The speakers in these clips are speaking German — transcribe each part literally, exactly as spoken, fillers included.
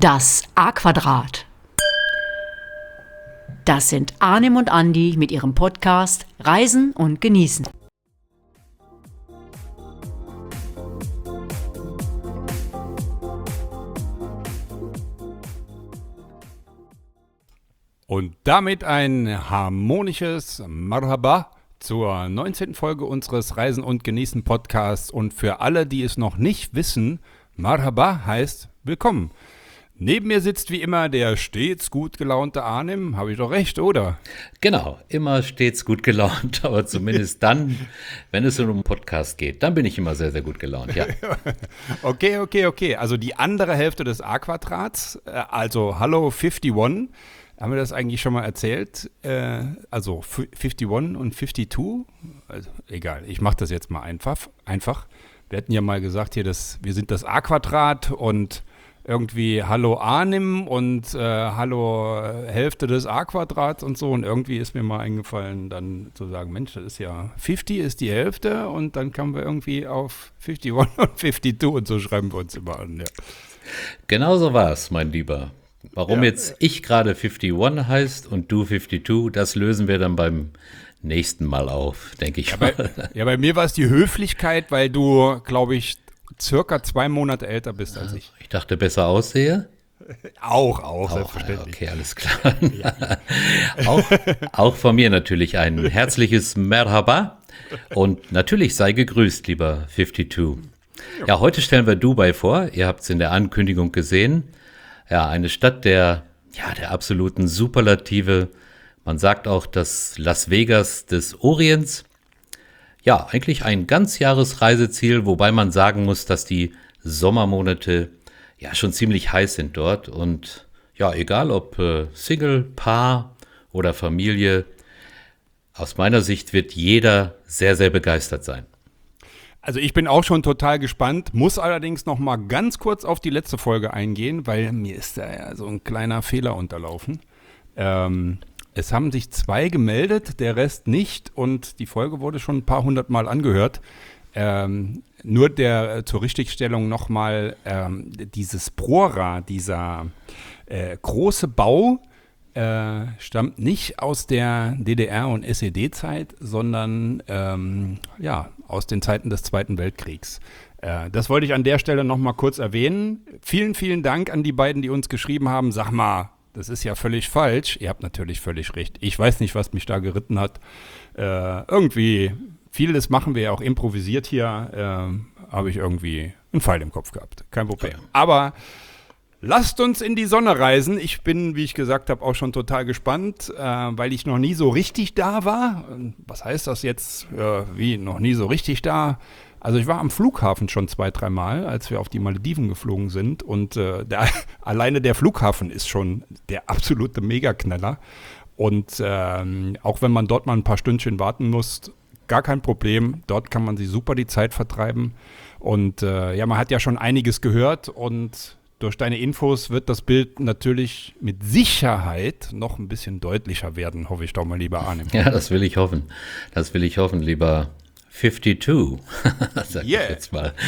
Das A-Quadrat. Das sind Arnim und Andi mit ihrem Podcast Reisen und Genießen. Und damit ein harmonisches Marhaba zur neunzehnten Folge unseres Reisen und Genießen Podcasts. Und für alle, die es noch nicht wissen, Marhaba heißt willkommen. Neben mir sitzt wie immer der stets gut gelaunte Arnim. Habe ich doch recht, oder? Genau, immer stets gut gelaunt, aber zumindest dann, wenn es um einen Podcast geht, dann bin ich immer sehr, sehr gut gelaunt, ja. Okay, okay, okay. Also die andere Hälfte des A-Quadrats, also Hallo einundfünfzig. Haben wir das eigentlich schon mal erzählt? Äh, also einundfünfzig und zweiundfünfzig? Also, egal, ich mache das jetzt mal einfach. einfach. Wir hatten ja mal gesagt hier, dass wir sind das A-Quadrat und irgendwie Hallo Arnim und äh, Hallo Hälfte des A-Quadrats und so. Und irgendwie ist mir mal eingefallen, dann zu sagen, Mensch, das ist ja fünfzig ist die Hälfte und dann kamen wir irgendwie auf einundfünfzig und zweiundfünfzig und so schreiben wir uns immer an. Ja. Genau so war es, mein Lieber. Warum Ja. jetzt ich gerade einundfünfzig heißt und du zweiundfünfzig, das lösen wir dann beim nächsten Mal auf, denke ich Ja, mal. bei, ja, bei mir war es die Höflichkeit, weil du, glaube ich, circa zwei Monate älter bist als ich. Ich dachte, besser aussehe. Auch, auch, Auch, selbstverständlich. okay, alles klar. auch, auch von mir natürlich ein herzliches Merhaba und natürlich sei gegrüßt, lieber einundfünfzig. Ja, heute stellen wir Dubai vor. Ihr habt es in der Ankündigung gesehen. Ja, eine Stadt der, ja, der absoluten Superlative. Man sagt auch das Las Vegas des Orients. Ja, eigentlich ein Ganzjahresreiseziel, wobei man sagen muss, dass die Sommermonate ja schon ziemlich heiß sind dort. Und ja, egal ob äh, Single, Paar oder Familie, aus meiner Sicht wird jeder sehr, sehr begeistert sein. Also ich bin auch schon total gespannt, muss allerdings noch mal ganz kurz auf die letzte Folge eingehen, weil mir ist da ja so ein kleiner Fehler unterlaufen. Ähm, es haben sich zwei gemeldet, der Rest nicht und die Folge wurde schon ein paar hundert Mal angehört. Ähm, nur der äh, zur Richtigstellung noch mal ähm, dieses Prora, dieser äh, große Bau, Äh, stammt nicht aus der D D R- und S E D-Zeit, sondern ähm, ja, aus den Zeiten des Zweiten Weltkriegs. Äh, das wollte ich an der Stelle noch mal kurz erwähnen. Vielen, vielen Dank an die beiden, die uns geschrieben haben. Sag mal, das ist ja völlig falsch. Ihr habt natürlich völlig recht. Ich weiß nicht, was mich da geritten hat. Äh, irgendwie, vieles machen wir ja auch improvisiert hier. Äh, habe ich irgendwie einen Pfeil im Kopf gehabt. Kein Problem. Ja. Aber lasst uns in die Sonne reisen. Ich bin, wie ich gesagt habe, auch schon total gespannt, äh, weil ich noch nie so richtig da war. Was heißt das jetzt? Äh, wie, noch nie so richtig da? Also ich war am Flughafen schon zwei, dreimal, als wir auf die Malediven geflogen sind. Und äh, der, alleine der Flughafen ist schon der absolute Megaknaller. Und ähm, auch wenn man dort mal ein paar Stündchen warten muss, gar kein Problem. Dort kann man sich super die Zeit vertreiben. Und äh, ja, man hat ja schon einiges gehört und durch deine Infos wird das Bild natürlich mit Sicherheit noch ein bisschen deutlicher werden, hoffe ich doch mal, lieber Arnim. Ja, das will ich hoffen. Das will ich hoffen, lieber einundfünfzig. Sag Yeah. ich jetzt mal.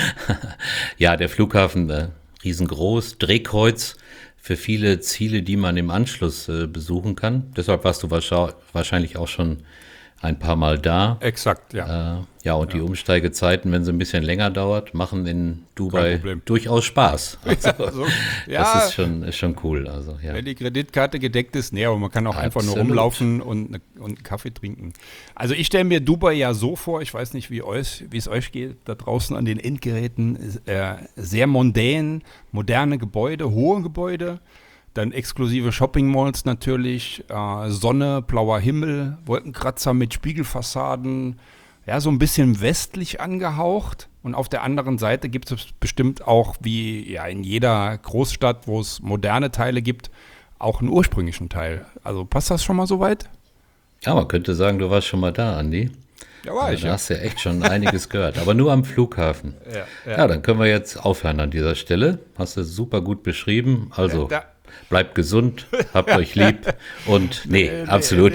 Ja, der Flughafen, äh, riesengroß, Drehkreuz für viele Ziele, die man im Anschluss äh, besuchen kann. Deshalb warst du wahrscheinlich, wahrscheinlich auch schon ein paar Mal da. Exakt, ja. Äh, ja, und ja. Die Umsteigezeiten, wenn sie ein bisschen länger dauert, machen in Dubai durchaus Spaß. Also, ja, so, ja, das ist schon, ist schon cool. Also, ja. Wenn die Kreditkarte gedeckt ist, nee, aber man kann auch Absolut. einfach nur rumlaufen und, ne, und einen Kaffee trinken. Also ich stelle mir Dubai ja so vor, ich weiß nicht, wie euch, wie es euch geht, da draußen an den Endgeräten, äh, sehr mondän, moderne Gebäude, hohe Gebäude, dann exklusive Shopping-Malls natürlich, äh, Sonne, blauer Himmel, Wolkenkratzer mit Spiegelfassaden, ja, so ein bisschen westlich angehaucht. Und auf der anderen Seite gibt es bestimmt auch, wie ja in jeder Großstadt, wo es moderne Teile gibt, auch einen ursprünglichen Teil. Also passt das schon mal so weit? Ja, man könnte sagen, du warst schon mal da, Andi. Ja, war also, ich. Da Ja. hast du ja echt schon einiges gehört, aber nur am Flughafen. Ja, ja. Ja, dann können wir jetzt aufhören an dieser Stelle. Hast du super gut beschrieben. Also Da, bleibt gesund, habt euch lieb und nee, nee, absolut.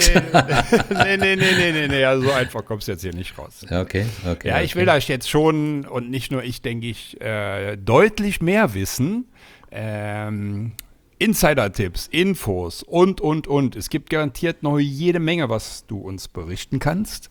Nee, nee, nee, nee, nee, nee, also so einfach kommst du jetzt hier nicht raus. Okay, okay. Ja, ich okay. will das jetzt schon, und nicht nur ich, denke ich, äh, deutlich mehr wissen. Ähm, Insider-Tipps, Infos und, und, und. Es gibt garantiert noch jede Menge, was du uns berichten kannst.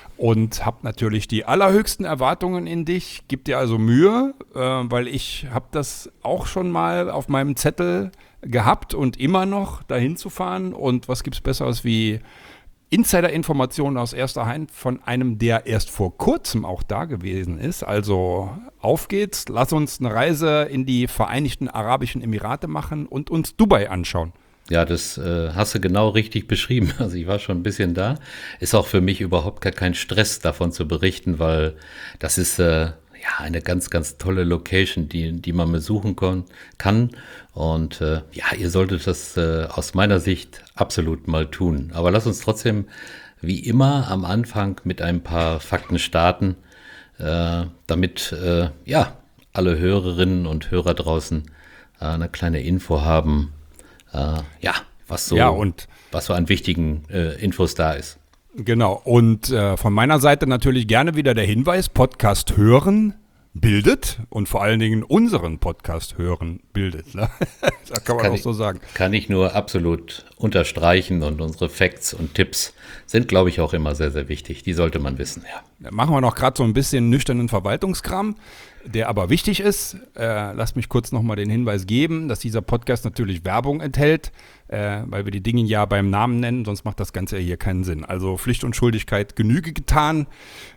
Und hab natürlich die allerhöchsten Erwartungen in dich. Gib dir also Mühe, äh, weil ich habe das auch schon mal auf meinem Zettel gehabt und immer noch dahin zu fahren. Und was gibt's Besseres wie Insider-Informationen aus erster Hand von einem, der erst vor kurzem auch da gewesen ist. Also auf geht's, lass uns eine Reise in die Vereinigten Arabischen Emirate machen und uns Dubai anschauen. Ja, das äh, hast du genau richtig beschrieben. Also ich war schon ein bisschen da. Ist auch für mich überhaupt gar kein Stress, davon zu berichten, weil das ist äh, ja eine ganz, ganz tolle Location, die, die man besuchen kon- kann. Und äh, ja, ihr solltet das äh, aus meiner Sicht absolut mal tun. Aber lass uns trotzdem wie immer am Anfang mit ein paar Fakten starten, äh, damit äh, ja alle Hörerinnen und Hörer draußen äh, eine kleine Info haben, äh, ja, was so, Ja, und was so an wichtigen äh, Infos da ist. genau, und äh, von meiner Seite natürlich gerne wieder der Hinweis, Podcast hören bildet und vor allen Dingen unseren Podcast hören bildet. Ne? Da kann man Kann auch ich- so sagen. Kann ich nur absolut unterstreichen und unsere Facts und Tipps sind, glaube ich, auch immer sehr, sehr wichtig. Die sollte man wissen, ja. Da machen wir noch gerade so ein bisschen nüchternen Verwaltungskram, der aber wichtig ist. Äh, lasst mich kurz nochmal den Hinweis geben, dass dieser Podcast natürlich Werbung enthält, äh, weil wir die Dinge ja beim Namen nennen, sonst macht das Ganze ja hier keinen Sinn. Also Pflicht und Schuldigkeit Genüge getan.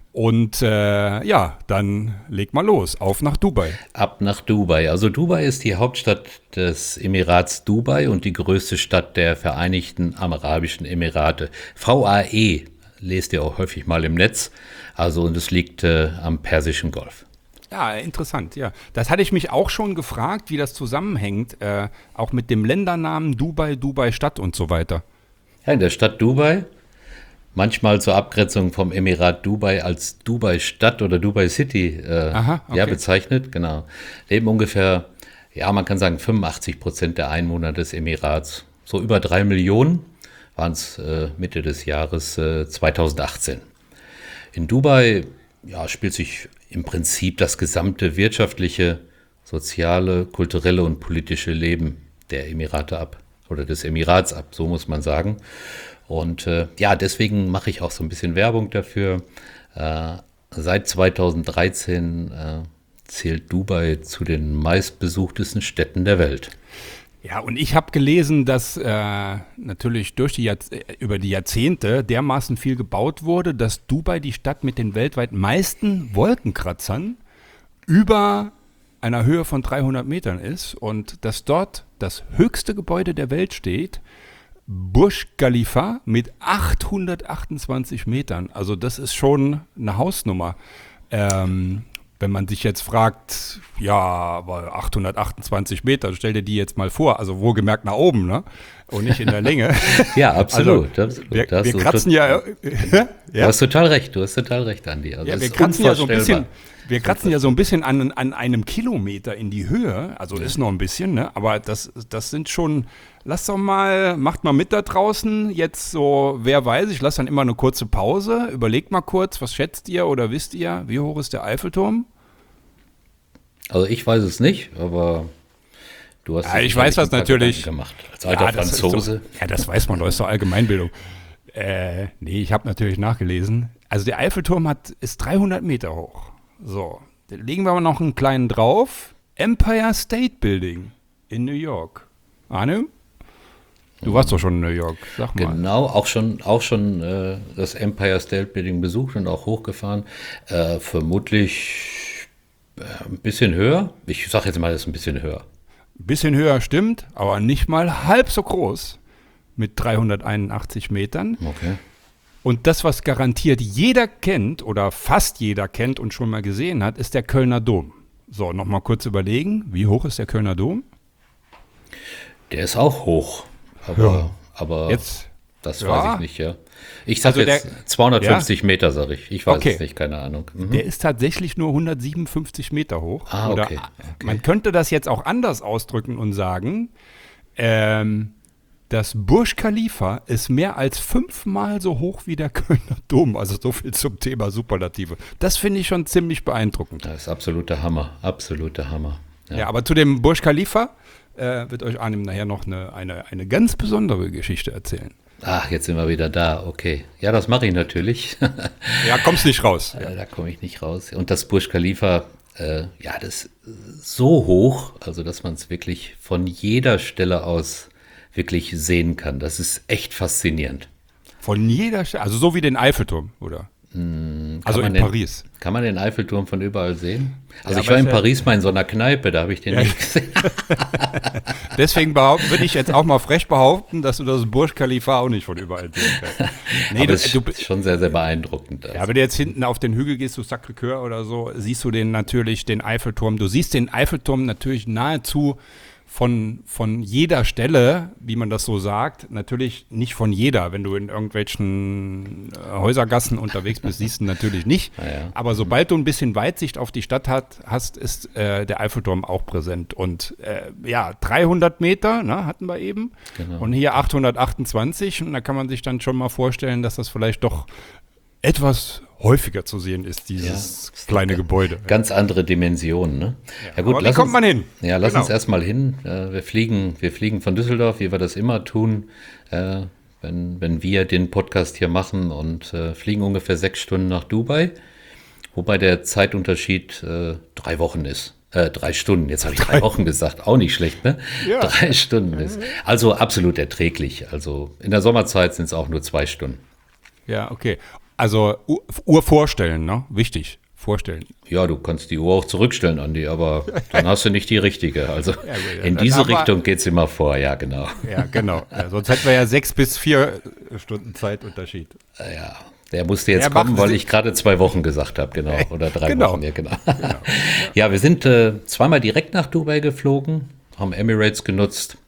Und äh, ja, dann leg mal los, auf nach Dubai. Ab nach Dubai. Also Dubai ist die Hauptstadt des Emirats Dubai und die größte Stadt der Vereinigten Arabischen Emirate. V A E lest ihr auch häufig mal im Netz. Also und es liegt äh, am Persischen Golf. Ja, interessant, ja. Das hatte ich mich auch schon gefragt, wie das zusammenhängt, äh, auch mit dem Ländernamen Dubai, Dubai-Stadt und so weiter. Ja, in der Stadt Dubai, manchmal zur Abgrenzung vom Emirat Dubai als Dubai-Stadt oder Dubai City äh, Aha, okay. ja, bezeichnet, genau. Leben ungefähr, ja, man kann sagen fünfundachtzig Prozent der Einwohner des Emirats. So über drei Millionen waren es äh, Mitte des Jahres äh, zweitausendachtzehn. In Dubai ja, spielt sich im Prinzip das gesamte wirtschaftliche, soziale, kulturelle und politische Leben der Emirate ab oder des Emirats ab, so muss man sagen. Und äh, ja, deswegen mache ich auch so ein bisschen Werbung dafür. Äh, seit zweitausenddreizehn äh, zählt Dubai zu den meistbesuchtesten Städten der Welt. Ja, und ich habe gelesen, dass äh, natürlich durch die Jahrz- äh, über die Jahrzehnte dermaßen viel gebaut wurde, dass Dubai die Stadt mit den weltweit meisten Wolkenkratzern über einer Höhe von dreihundert Metern ist und dass dort das höchste Gebäude der Welt steht, Burj Khalifa mit achthundertachtundzwanzig Metern. Also das ist schon eine Hausnummer. Ähm, wenn man sich jetzt fragt, ja, aber achthundertachtundzwanzig Meter, stell dir die jetzt mal vor, also wohlgemerkt nach oben, ne? Und nicht in der Länge. Ja, absolut. Also, absolut. wir, Da hast wir du kratzen tot- ja, Du ja, hast total recht, du hast total recht, Andi. Also ja, das wir ist kratzen ja so ein bisschen, unvorstellbar. wir kratzen ja so ein bisschen an, an einem Kilometer in die Höhe, also ist noch ein bisschen, ne? Aber das, das sind schon, lass doch mal, macht mal mit da draußen, jetzt so, wer weiß, ich lasse dann immer eine kurze Pause, überlegt mal kurz, was schätzt ihr oder wisst ihr, wie hoch ist der Eiffelturm? Also ich weiß es nicht, aber du hast Ja, dir ich weiß das sicherlich ein paar natürlich. Gedanken gemacht. Als alter Ja, das ist Franzose. Doch, ja, das weiß man, das ist doch Allgemeinbildung. Äh, nee, ich habe natürlich nachgelesen. Also der Eiffelturm hat, ist dreihundert Meter hoch. So, dann legen wir mal noch einen kleinen drauf. Empire State Building in New York. Arne? Du warst doch schon in New York, sag mal. Genau, auch schon, auch schon äh, das Empire State Building besucht und auch hochgefahren. Äh, vermutlich äh, ein bisschen höher. Ich sage jetzt mal, das ist ein bisschen höher. Ein bisschen höher stimmt, aber nicht mal halb so groß mit dreihunderteinundachtzig Metern. Okay. Und das, was garantiert jeder kennt oder fast jeder kennt und schon mal gesehen hat, ist der Kölner Dom. So, nochmal kurz überlegen, wie hoch ist der Kölner Dom? Der ist auch hoch. Aber, Ja. aber Jetzt, das ja. weiß ich nicht, ja. Ich sage Also jetzt der- zweihundertfünfzig Meter, sage ich. Ich weiß Okay. es nicht, keine Ahnung. Mhm. der ist tatsächlich nur hundertsiebenundfünfzig Meter hoch. Ah, Oder, okay, okay. Man könnte das jetzt auch anders ausdrücken und sagen, ähm, das Burj Khalifa ist mehr als fünfmal so hoch wie der Kölner Dom. Also so viel zum Thema Superlative. Das finde ich schon ziemlich beeindruckend. Das ist absoluter Hammer, absoluter Hammer. Ja, aber zu dem Burj Khalifa, äh, wird euch Arnim nachher noch eine, eine, eine ganz besondere Geschichte erzählen. Ach, jetzt sind wir wieder da, okay. Ja, das mache ich natürlich. Ja, kommst nicht raus. Ja. Da komme ich nicht raus. Und das Burj Khalifa, äh, ja, das ist so hoch, also dass man es wirklich von jeder Stelle aus wirklich sehen kann. Das ist echt faszinierend. Von jeder Stelle, also so wie den Eiffelturm, oder? Hm, also in den, Paris. Kann man den Eiffelturm von überall sehen? Also ja, ich war in ja, Paris mal in so einer Kneipe, da habe ich den ja. nicht gesehen. Deswegen würde ich jetzt auch mal frech behaupten, dass du das Burj Khalifa auch nicht von überall sehen kannst. Nee, aber das ist schon sehr, sehr beeindruckend. Also. Ja, wenn du jetzt hinten auf den Hügel gehst, du Sacré-Cœur oder so, siehst du den natürlich, den Eiffelturm. Du siehst den Eiffelturm natürlich nahezu von, von jeder Stelle, wie man das so sagt, natürlich nicht von jeder. Wenn du in irgendwelchen äh, Häusergassen unterwegs bist, siehst du natürlich nicht. Ja, ja. Aber sobald du ein bisschen Weitsicht auf die Stadt hat, hast, ist äh, der Eiffelturm auch präsent. Und äh, ja, dreihundert Meter, ne, hatten wir eben. Genau. Und hier achthundertachtundzwanzig. Und da kann man sich dann schon mal vorstellen, dass das vielleicht doch etwas häufiger zu sehen ist, dieses ja, kleine Gebäude. Ganz andere Dimensionen, ne? Ja, ja gut, aber wie kommt uns, man hin? Ja, lass genau. uns erstmal hin. Wir fliegen, wir fliegen von Düsseldorf, wie wir das immer tun, äh, wenn, wenn wir den Podcast hier machen und äh, fliegen ungefähr sechs Stunden nach Dubai, wobei der Zeitunterschied äh, drei Wochen ist. Äh, drei Stunden, jetzt habe ich drei Wochen gesagt, auch nicht schlecht, ne? Ja. Drei Stunden ist. Also absolut erträglich. Also in der Sommerzeit sind es auch nur zwei Stunden. Ja, okay. Also Uhr vorstellen, ne? Wichtig, vorstellen. Ja, du kannst die Uhr auch zurückstellen, Andi, aber dann hast du nicht die richtige. Also ja, ja, in diese Richtung geht es immer vor, ja, genau. Ja, genau. Ja, sonst hätten wir ja sechs bis vier Stunden Zeitunterschied. Ja, der musste jetzt ja, kommen, weil ich gerade zwei Wochen gesagt habe, genau. Oder drei genau. Wochen, ja, genau. genau. Ja, wir sind äh, zweimal direkt nach Dubai geflogen, haben Emirates genutzt.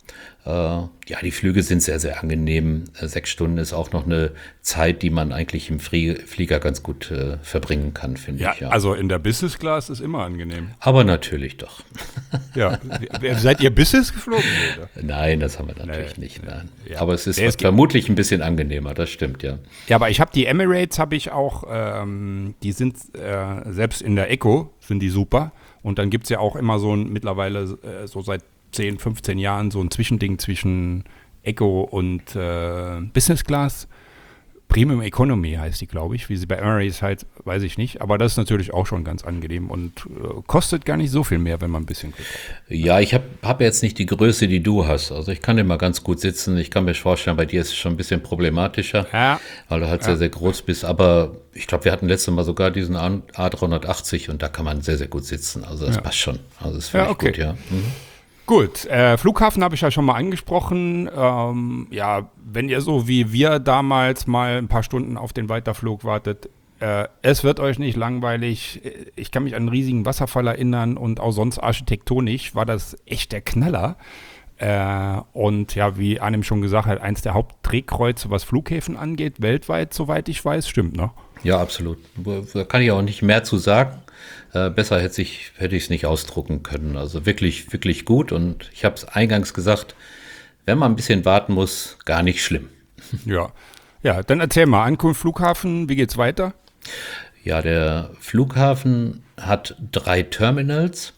Ja, die Flüge sind sehr, sehr angenehm. Sechs Stunden ist auch noch eine Zeit, die man eigentlich im Flieger ganz gut äh, verbringen kann, finde ja, ich. Ja, also in der Business Class ist immer angenehm. Aber natürlich doch. Ja, seid ihr Business geflogen? Oder? Nein, das haben wir natürlich nee, nicht. Nein. Ja. Aber es ist es vermutlich ein bisschen angenehmer, das stimmt, ja. Ja, aber ich habe die Emirates, habe ich auch, ähm, die sind äh, selbst in der Eco, sind die super. Und dann gibt es ja auch immer so ein, mittlerweile äh, so seit zehn, fünfzehn Jahren so ein Zwischending zwischen Eco und äh, Business Class. Premium Economy heißt die, glaube ich. Wie sie bei Emirates halt, weiß ich nicht. Aber das ist natürlich auch schon ganz angenehm und äh, kostet gar nicht so viel mehr, wenn man ein bisschen Glück hat. Ja, ich habe hab jetzt nicht die Größe, die du hast. Also ich kann immer ganz gut sitzen. Ich kann mir vorstellen, bei dir ist es schon ein bisschen problematischer, ja. weil du halt ja. sehr, sehr groß bist. Aber ich glaube, wir hatten letztes Mal sogar diesen A dreihundertachtzig und da kann man sehr, sehr gut sitzen. Also das ja. passt schon. Also das finde ja, ich okay. gut, ja. Mhm. Gut, äh, Flughafen habe ich ja schon mal angesprochen. Ähm, ja, wenn ihr so wie wir damals mal ein paar Stunden auf den Weiterflug wartet, äh, es wird euch nicht langweilig. Ich kann mich an einen riesigen Wasserfall erinnern und auch sonst architektonisch war das echt der Knaller. Äh, und ja, wie Arnim schon gesagt hat, eins der Hauptdrehkreuze, was Flughäfen angeht, weltweit, soweit ich weiß, stimmt, ne? Ja, absolut. Da kann ich auch nicht mehr zu sagen. Äh, besser hätte ich hätte ich es nicht ausdrucken können. Also wirklich, wirklich gut. Und ich habe es eingangs gesagt, wenn man ein bisschen warten muss, gar nicht schlimm. Ja, ja, dann erzähl mal, Ankunft Flughafen, wie geht's weiter? Ja, der Flughafen hat drei Terminals.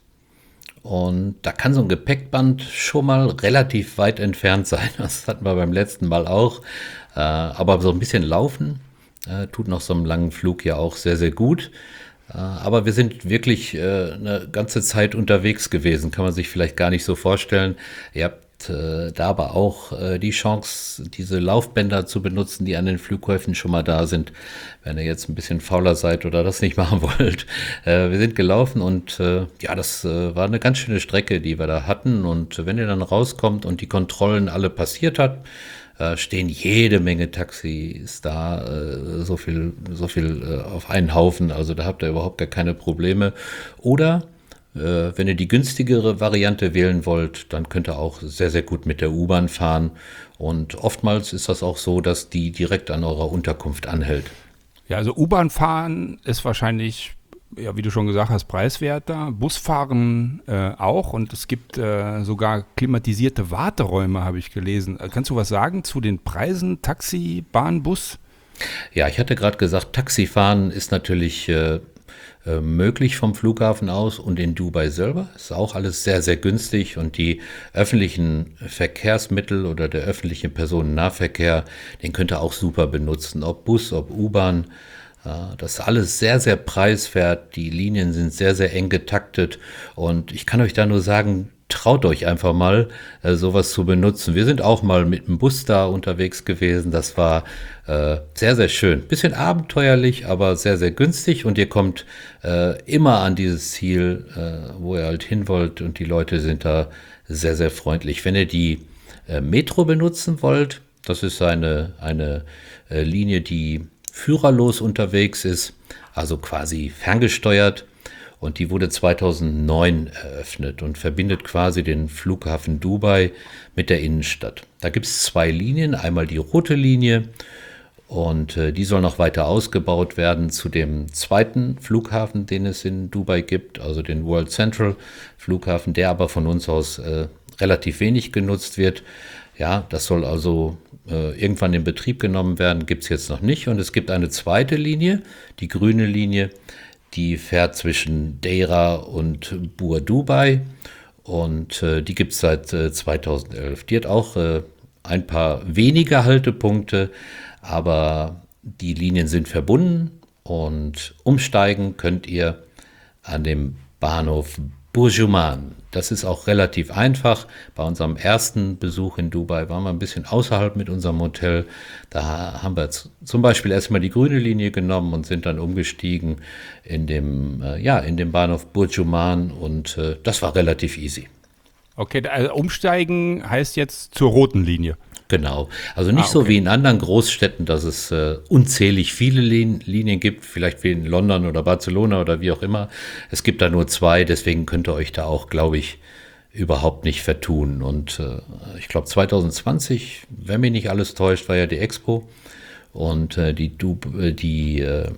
Und da kann so ein Gepäckband schon mal relativ weit entfernt sein. Das hatten wir beim letzten Mal auch. Äh, aber so ein bisschen laufen äh, tut nach so einem langen Flug ja auch sehr, sehr gut. Äh, aber wir sind wirklich äh, eine ganze Zeit unterwegs gewesen. Kann man sich vielleicht gar nicht so vorstellen. Ihr habt äh, da aber auch äh, die Chance, diese Laufbänder zu benutzen, die an den Flughäfen schon mal da sind. Wenn ihr jetzt ein bisschen fauler seid oder das nicht machen wollt. Äh, wir sind gelaufen und äh, ja, das äh, war eine ganz schöne Strecke, die wir da hatten. Und wenn ihr dann rauskommt und die Kontrollen alle passiert hat, äh, stehen jede Menge Taxis da, äh, so viel, so viel äh, auf einen Haufen. Also da habt ihr überhaupt gar keine Probleme. Oder äh, wenn ihr die günstigere Variante wählen wollt, dann könnt ihr auch sehr, sehr gut mit der U-Bahn fahren. Und oftmals ist das auch so, dass die direkt an eurer Unterkunft anhält. Ja, also U-Bahn fahren ist wahrscheinlich, ja, wie du schon gesagt hast, preiswerter. Busfahren äh, auch und es gibt äh, sogar klimatisierte Warteräume, habe ich gelesen. Kannst du was sagen zu den Preisen, Taxi, Bahn, Bus? Ja, ich hatte gerade gesagt, Taxifahren ist natürlich äh, äh, möglich vom Flughafen aus, und in Dubai selber ist auch alles sehr, sehr günstig, und die öffentlichen Verkehrsmittel oder der öffentliche Personennahverkehr, den könnt ihr auch super benutzen, ob Bus, ob U-Bahn. Äh, das ist alles sehr, sehr preiswert, die Linien sind sehr, sehr eng getaktet, und ich kann euch da nur sagen, traut euch einfach mal, äh, sowas zu benutzen. Wir sind auch mal mit dem Bus da unterwegs gewesen. Das war äh, sehr, sehr schön. Bisschen abenteuerlich, aber sehr, sehr günstig. Und ihr kommt äh, immer an dieses Ziel, äh, wo ihr halt hin wollt. Und die Leute sind da sehr, sehr freundlich. Wenn ihr die äh, Metro benutzen wollt, das ist eine, eine äh, Linie, die führerlos unterwegs ist, also quasi ferngesteuert. Und die wurde zweitausendneun eröffnet und verbindet quasi den Flughafen Dubai mit der Innenstadt. Da gibt es zwei Linien, einmal die rote Linie, und äh, die soll noch weiter ausgebaut werden zu dem zweiten Flughafen, den es in Dubai gibt, also den World Central Flughafen, der aber von uns aus äh, relativ wenig genutzt wird. Ja, das soll also äh, irgendwann in Betrieb genommen werden, gibt es jetzt noch nicht. Und es gibt eine zweite Linie, die grüne Linie, die fährt zwischen Deira und Bur Dubai, und äh, die gibt es seit äh, zweitausendelf. Die hat auch äh, ein paar weniger Haltepunkte, aber die Linien sind verbunden, und umsteigen könnt ihr an dem Bahnhof Burjuman. Das ist auch relativ einfach. Bei unserem ersten Besuch in Dubai waren wir ein bisschen außerhalb mit unserem Hotel. Da haben wir zum Beispiel erstmal die grüne Linie genommen und sind dann umgestiegen in dem, äh, ja, in dem Bahnhof Burjuman, und äh, das war relativ easy. Okay, also umsteigen heißt jetzt zur roten Linie. Genau, also nicht Ah, okay. so wie in anderen Großstädten, dass es äh, unzählig viele Lin- Linien gibt, vielleicht wie in London oder Barcelona oder wie auch immer. Es gibt da nur zwei, deswegen könnt ihr euch da auch, glaube ich, überhaupt nicht vertun. Und äh, ich glaube zwanzig zwanzig, wenn mich nicht alles täuscht, war ja die Expo, und äh, die, du äh, die äh,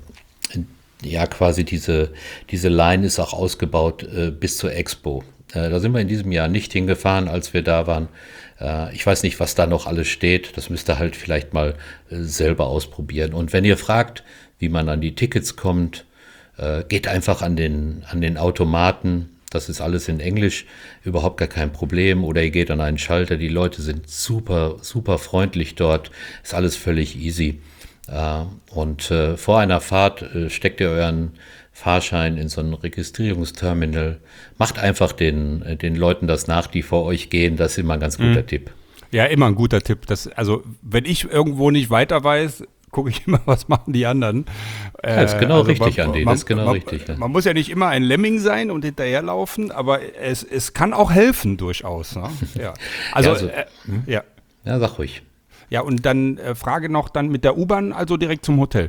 ja quasi diese, diese Line ist auch ausgebaut äh, bis zur Expo. Äh, da sind wir in diesem Jahr nicht hingefahren, als wir da waren. Ich weiß nicht, was da noch alles steht. Das müsst ihr halt vielleicht mal äh, selber ausprobieren. Und wenn ihr fragt, wie man an die Tickets kommt, äh, geht einfach an den, an den Automaten. Das ist alles in Englisch, überhaupt gar kein Problem. Oder ihr geht an einen Schalter. Die Leute sind super, super freundlich dort. Ist alles völlig easy. Äh, und äh, vor einer Fahrt äh, steckt ihr euren Fahrschein in so ein Registrierungsterminal. Macht einfach den, den Leuten das nach, die vor euch gehen. Das ist immer ein ganz guter mhm. Tipp. Ja, immer ein guter Tipp. Das, also, wenn ich irgendwo nicht weiter weiß, gucke ich immer, was machen die anderen. Ja, das ist genau also richtig, man, Andi. Das ist genau man, richtig. Ja. Man muss ja nicht immer ein Lemming sein und hinterherlaufen, aber es, es kann auch helfen durchaus. Ne? Ja. Also, ja, also äh, ja. ja, sag ruhig. Ja, und dann äh, Frage noch dann mit der U-Bahn, also direkt zum Hotel.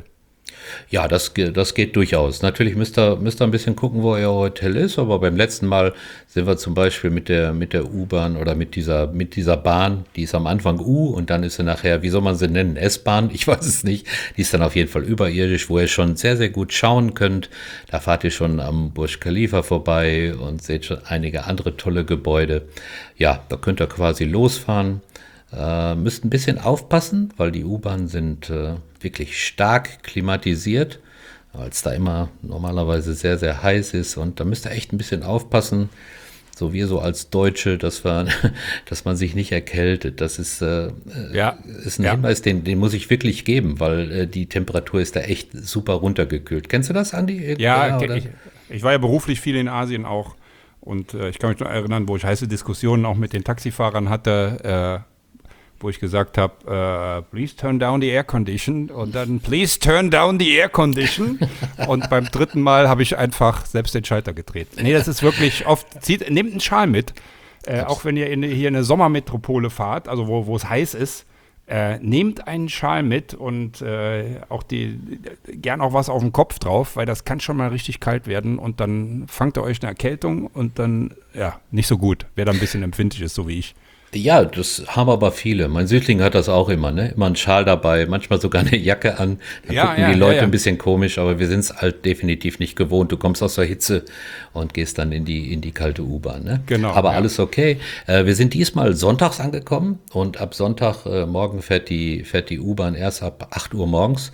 Ja, das, das geht durchaus. Natürlich müsst ihr, müsst ihr ein bisschen gucken, wo euer Hotel ist, aber beim letzten Mal sind wir zum Beispiel mit der, mit der U-Bahn oder mit dieser, mit dieser Bahn, die ist am Anfang U und dann ist sie nachher, wie soll man sie nennen, S-Bahn, ich weiß es nicht, die ist dann auf jeden Fall überirdisch, wo ihr schon sehr, sehr gut schauen könnt. Da fahrt ihr schon am Burj Khalifa vorbei und seht schon einige andere tolle Gebäude. Ja, da könnt ihr quasi losfahren. Äh, müsst ein bisschen aufpassen, weil die U-Bahnen sind äh, wirklich stark klimatisiert, weil es da immer normalerweise sehr, sehr heiß ist, und da müsst ihr echt ein bisschen aufpassen, so wir so als Deutsche, dass, wir, dass man sich nicht erkältet. Das ist, äh, ja. ist ein ja. Hinweis, den, den muss ich wirklich geben, weil äh, die Temperatur ist da echt super runtergekühlt. Kennst du das, Andi? Ja, ja ich, ich war ja beruflich viel in Asien auch, und äh, ich kann mich noch erinnern, wo ich heiße Diskussionen auch mit den Taxifahrern hatte, äh, wo ich gesagt habe, uh, please turn down the air condition, und dann please turn down the air condition, und beim dritten Mal habe ich einfach selbst den Schalter gedreht. Nee, das ist wirklich oft, zieht, nehmt einen Schal mit, äh, auch wenn ihr in, hier in eine Sommermetropole fahrt, also wo, wo es heiß ist, äh, nehmt einen Schal mit und äh, auch die, gern auch was auf dem Kopf drauf, weil das kann schon mal richtig kalt werden, und dann fangt ihr euch eine Erkältung und dann, ja, nicht so gut, wer da ein bisschen empfindlich ist, so wie ich. Ja, das haben aber viele. Mein Südling hat das auch immer, ne? Immer einen Schal dabei, manchmal sogar eine Jacke an. Da ja, gucken ja, die Leute ja, ja. ein bisschen komisch, aber wir sind es halt definitiv nicht gewohnt. Du kommst aus der Hitze und gehst dann in die, in die kalte U-Bahn, ne? Genau. Aber ja. alles okay. Äh, wir sind diesmal sonntags angekommen, und ab Sonntag äh, morgen fährt die, fährt die U-Bahn erst ab acht Uhr morgens.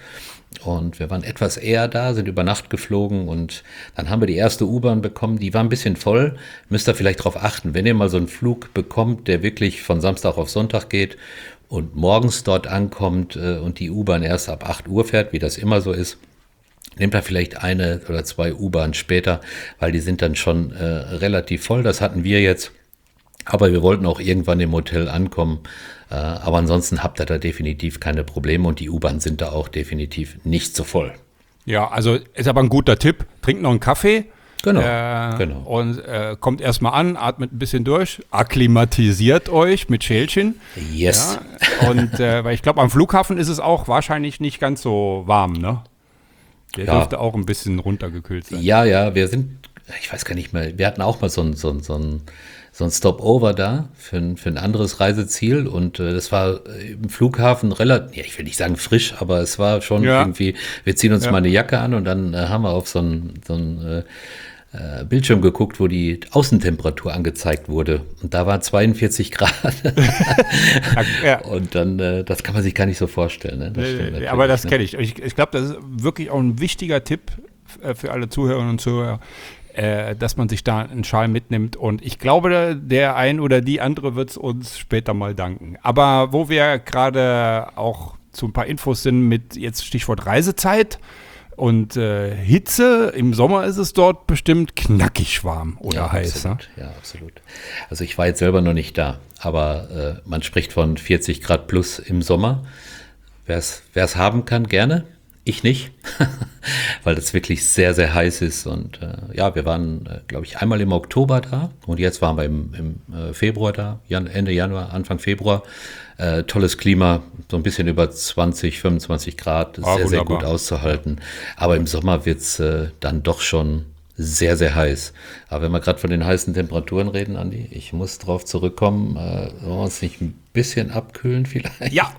Und wir waren etwas eher da, sind über Nacht geflogen und dann haben wir die erste U-Bahn bekommen, die war ein bisschen voll. Müsst ihr vielleicht darauf achten, wenn ihr mal so einen Flug bekommt, der wirklich von Samstag auf Sonntag geht und morgens dort ankommt äh, und die U-Bahn erst ab acht Uhr fährt, wie das immer so ist, nehmt da vielleicht eine oder zwei U-Bahnen später, weil die sind dann schon äh, relativ voll. Das hatten wir jetzt. Aber wir wollten auch irgendwann im Hotel ankommen. Äh, aber ansonsten habt ihr da definitiv keine Probleme und die U-Bahn sind da auch definitiv nicht so voll. Ja, also ist aber ein guter Tipp. Trinkt noch einen Kaffee. Genau, äh, genau. Und äh, kommt erstmal an, atmet ein bisschen durch, akklimatisiert euch mit Schälchen. Yes. Ja, und äh, weil ich glaube, am Flughafen ist es auch wahrscheinlich nicht ganz so warm, ne? Der Ja. dürfte auch ein bisschen runtergekühlt sein. Ja, ja, wir sind, ich weiß gar nicht mehr, wir hatten auch mal so ein, so ein, so ein, so ein Stopover da für ein, für ein anderes Reiseziel und äh, das war im Flughafen relativ, ja, ich will nicht sagen frisch, aber es war schon Ja. irgendwie, wir ziehen uns Ja. mal eine Jacke an und dann äh, haben wir auf so ein, so ein äh, äh, Bildschirm geguckt, wo die Außentemperatur angezeigt wurde und da waren zweiundvierzig Grad Ja. und dann, äh, das kann man sich gar nicht so vorstellen. Ne? Das stimmt Äh, natürlich, Aber das ne? kenne ich. Ich, ich glaube, das ist wirklich auch ein wichtiger Tipp äh, für alle Zuhörerinnen und Zuhörer, äh, dass man sich da einen Schal mitnimmt. Und ich glaube, der ein oder die andere wird es uns später mal danken. Aber wo wir gerade auch zu ein paar Infos sind mit jetzt Stichwort Reisezeit und äh, Hitze, im Sommer ist es dort bestimmt knackig warm oder Ja, heiß. Ne? absolut, ja, absolut. Also ich war jetzt selber noch nicht da, aber äh, man spricht von vierzig Grad plus im Sommer. Wer es haben kann, gerne. Ich nicht, weil das wirklich sehr, sehr heiß ist. Und äh, ja, wir waren, äh, glaube ich, einmal im Oktober da und jetzt waren wir im, im äh, Februar da, Jan Ende Januar, Anfang Februar. Äh, tolles Klima, so ein bisschen über zwanzig, fünfundzwanzig Grad, Ah, sehr, sehr wunderbar. gut auszuhalten. Aber im Sommer wird es äh, dann doch schon sehr, sehr heiß. Aber wenn wir gerade von den heißen Temperaturen reden, Andi, ich muss drauf zurückkommen, äh, wollen wir uns nicht ein bisschen abkühlen vielleicht? Ja.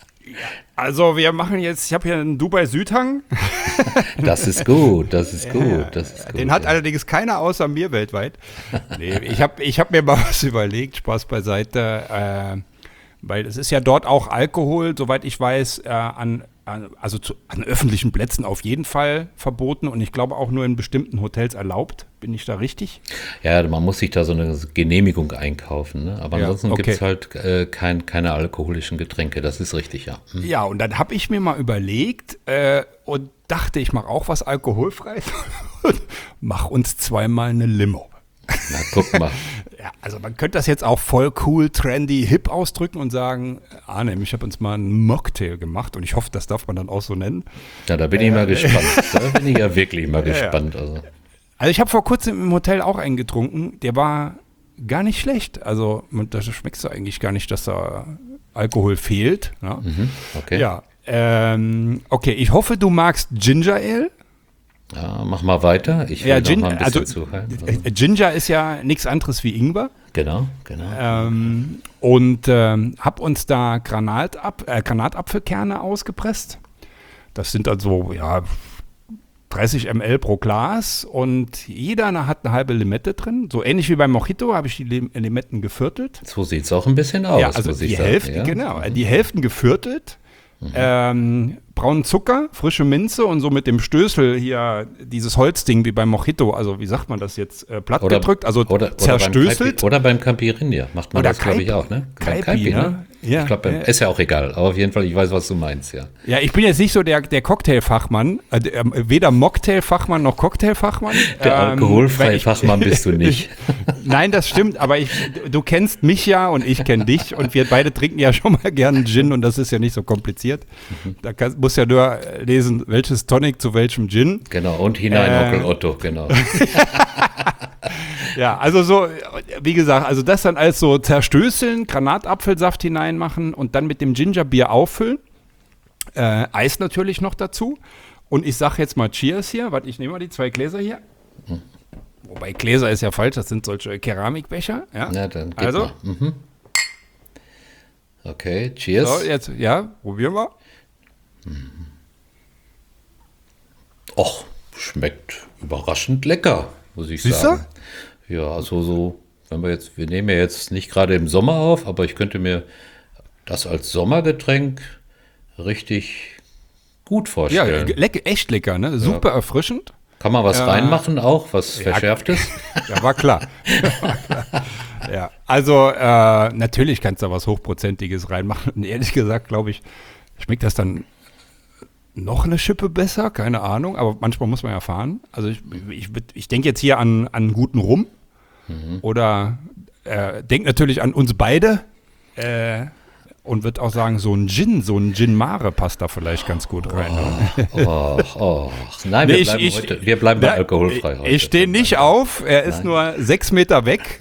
Also wir machen jetzt, ich habe hier einen Dubai-Südhang. Das ist gut, das ist gut, das ist gut. Den hat ja. allerdings keiner außer mir weltweit. Nee, ich habe ich hab mir mal was überlegt, Spaß beiseite, äh, weil es ist ja dort auch Alkohol, soweit ich weiß, äh, an, an, also zu, an öffentlichen Plätzen auf jeden Fall verboten und ich glaube auch nur in bestimmten Hotels erlaubt. Bin ich da richtig? Ja, man muss sich da so eine Genehmigung einkaufen, ne? Aber Ja, ansonsten okay. gibt es halt äh, kein, keine alkoholischen Getränke, das ist richtig, ja. Hm. Ja, und dann habe ich mir mal überlegt äh, und dachte, ich mache auch was alkoholfreies und mach uns zweimal eine Limo. Na, guck mal. Ja, also man könnte das jetzt auch voll cool, trendy, hip ausdrücken und sagen, Arne, ich habe uns mal einen Mocktail gemacht und ich hoffe, das darf man dann auch so nennen. Ja, da bin ich mal gespannt. Da bin ich ja wirklich mal Ja, ja. gespannt. Also. Also ich habe vor kurzem im Hotel auch einen getrunken, der war gar nicht schlecht. Also man- da schmeckst du eigentlich gar nicht, dass da Alkohol fehlt. Ne? Mhm, okay. Ja, ähm, okay, ich hoffe, du magst Ginger Ale. Ja, mach mal weiter. Ich will Ja, noch Gin, mal ein bisschen also zuhören. Also, äh, Ginger ist ja nichts anderes wie Ingwer. genau, genau. Ähm, und ähm, habe uns da Granatap äh, Granatapfelkerne ausgepresst. Das sind also ja, dreißig Milliliter pro Glas und jeder hat eine halbe Limette drin. So ähnlich wie beim Mojito habe ich die Lim Limetten geviertelt. So sieht es auch ein bisschen aus, ja, also muss die ich sagen. Hälfte, ja? genau, die Hälften geviertelt. Ähm, braunen Zucker, frische Minze und so mit dem Stößel hier dieses Holzding wie beim Mojito, also wie sagt man das jetzt, äh, platt Oder, gedrückt, also oder, oder Beim zerstößelt. Kaipi, oder beim Caipirinha macht man Oder das, glaube ich, Caipi- auch, ne? Beim Caipi, ne? Ja, ich glaube, ja. ist ja auch egal. Aber auf jeden Fall, ich weiß, was du meinst, ja. Ja, ich bin jetzt nicht so der, der Cocktailfachmann, äh, der, weder Mocktailfachmann noch Cocktailfachmann. Der Ähm, alkoholfreie weil ich- Fachmann bist du nicht. Nein, das stimmt, aber ich, du kennst mich ja und ich kenne dich und wir beide trinken ja schon mal gerne Gin und das ist ja nicht so kompliziert. Da kann, muss ja nur lesen, welches Tonic zu welchem Gin. Genau, und hinein Äh, Onkel Otto, genau. Ja, also so, wie gesagt, also das dann als so zerstößeln, Granatapfelsaft hineinmachen und dann mit dem Gingerbier auffüllen. Äh, Eis natürlich noch dazu. Und ich sage jetzt mal Cheers hier. Warte, ich nehme mal die zwei Gläser hier. Wobei Gläser ist ja falsch, das sind solche Keramikbecher. Ja, Na, dann gib also, mal. Mhm. Okay, cheers. so, jetzt, ja, probieren wir. Och, schmeckt überraschend lecker, muss ich Siehst sagen. Ja, also so, wenn wir jetzt, wir nehmen ja jetzt nicht gerade im Sommer auf, aber ich könnte mir das als Sommergetränk richtig gut Ja, vorstellen. leck, echt lecker, ne? Super Ja. erfrischend. Kann man was Äh, reinmachen auch, was ja. Verschärftes? Ja, war klar. War klar. Ja, also äh, natürlich kannst du da was Hochprozentiges reinmachen. Und ehrlich gesagt, glaube ich, schmeckt das dann noch eine Schippe besser, keine Ahnung, aber manchmal muss man ja fahren. Also ich, ich, ich denke jetzt hier an, an guten Rum Mhm. oder äh, denke natürlich an uns beide äh, und würde auch sagen, so ein Gin, so ein Gin Mare passt da vielleicht ganz gut rein. Ne? Oh, oh. Nein, Nee, wir ich- bleiben, ich- heute, wir bleiben bei Ja, alkoholfrei heute. Ich stehe nicht auf, er ist Nein. nur sechs Meter weg.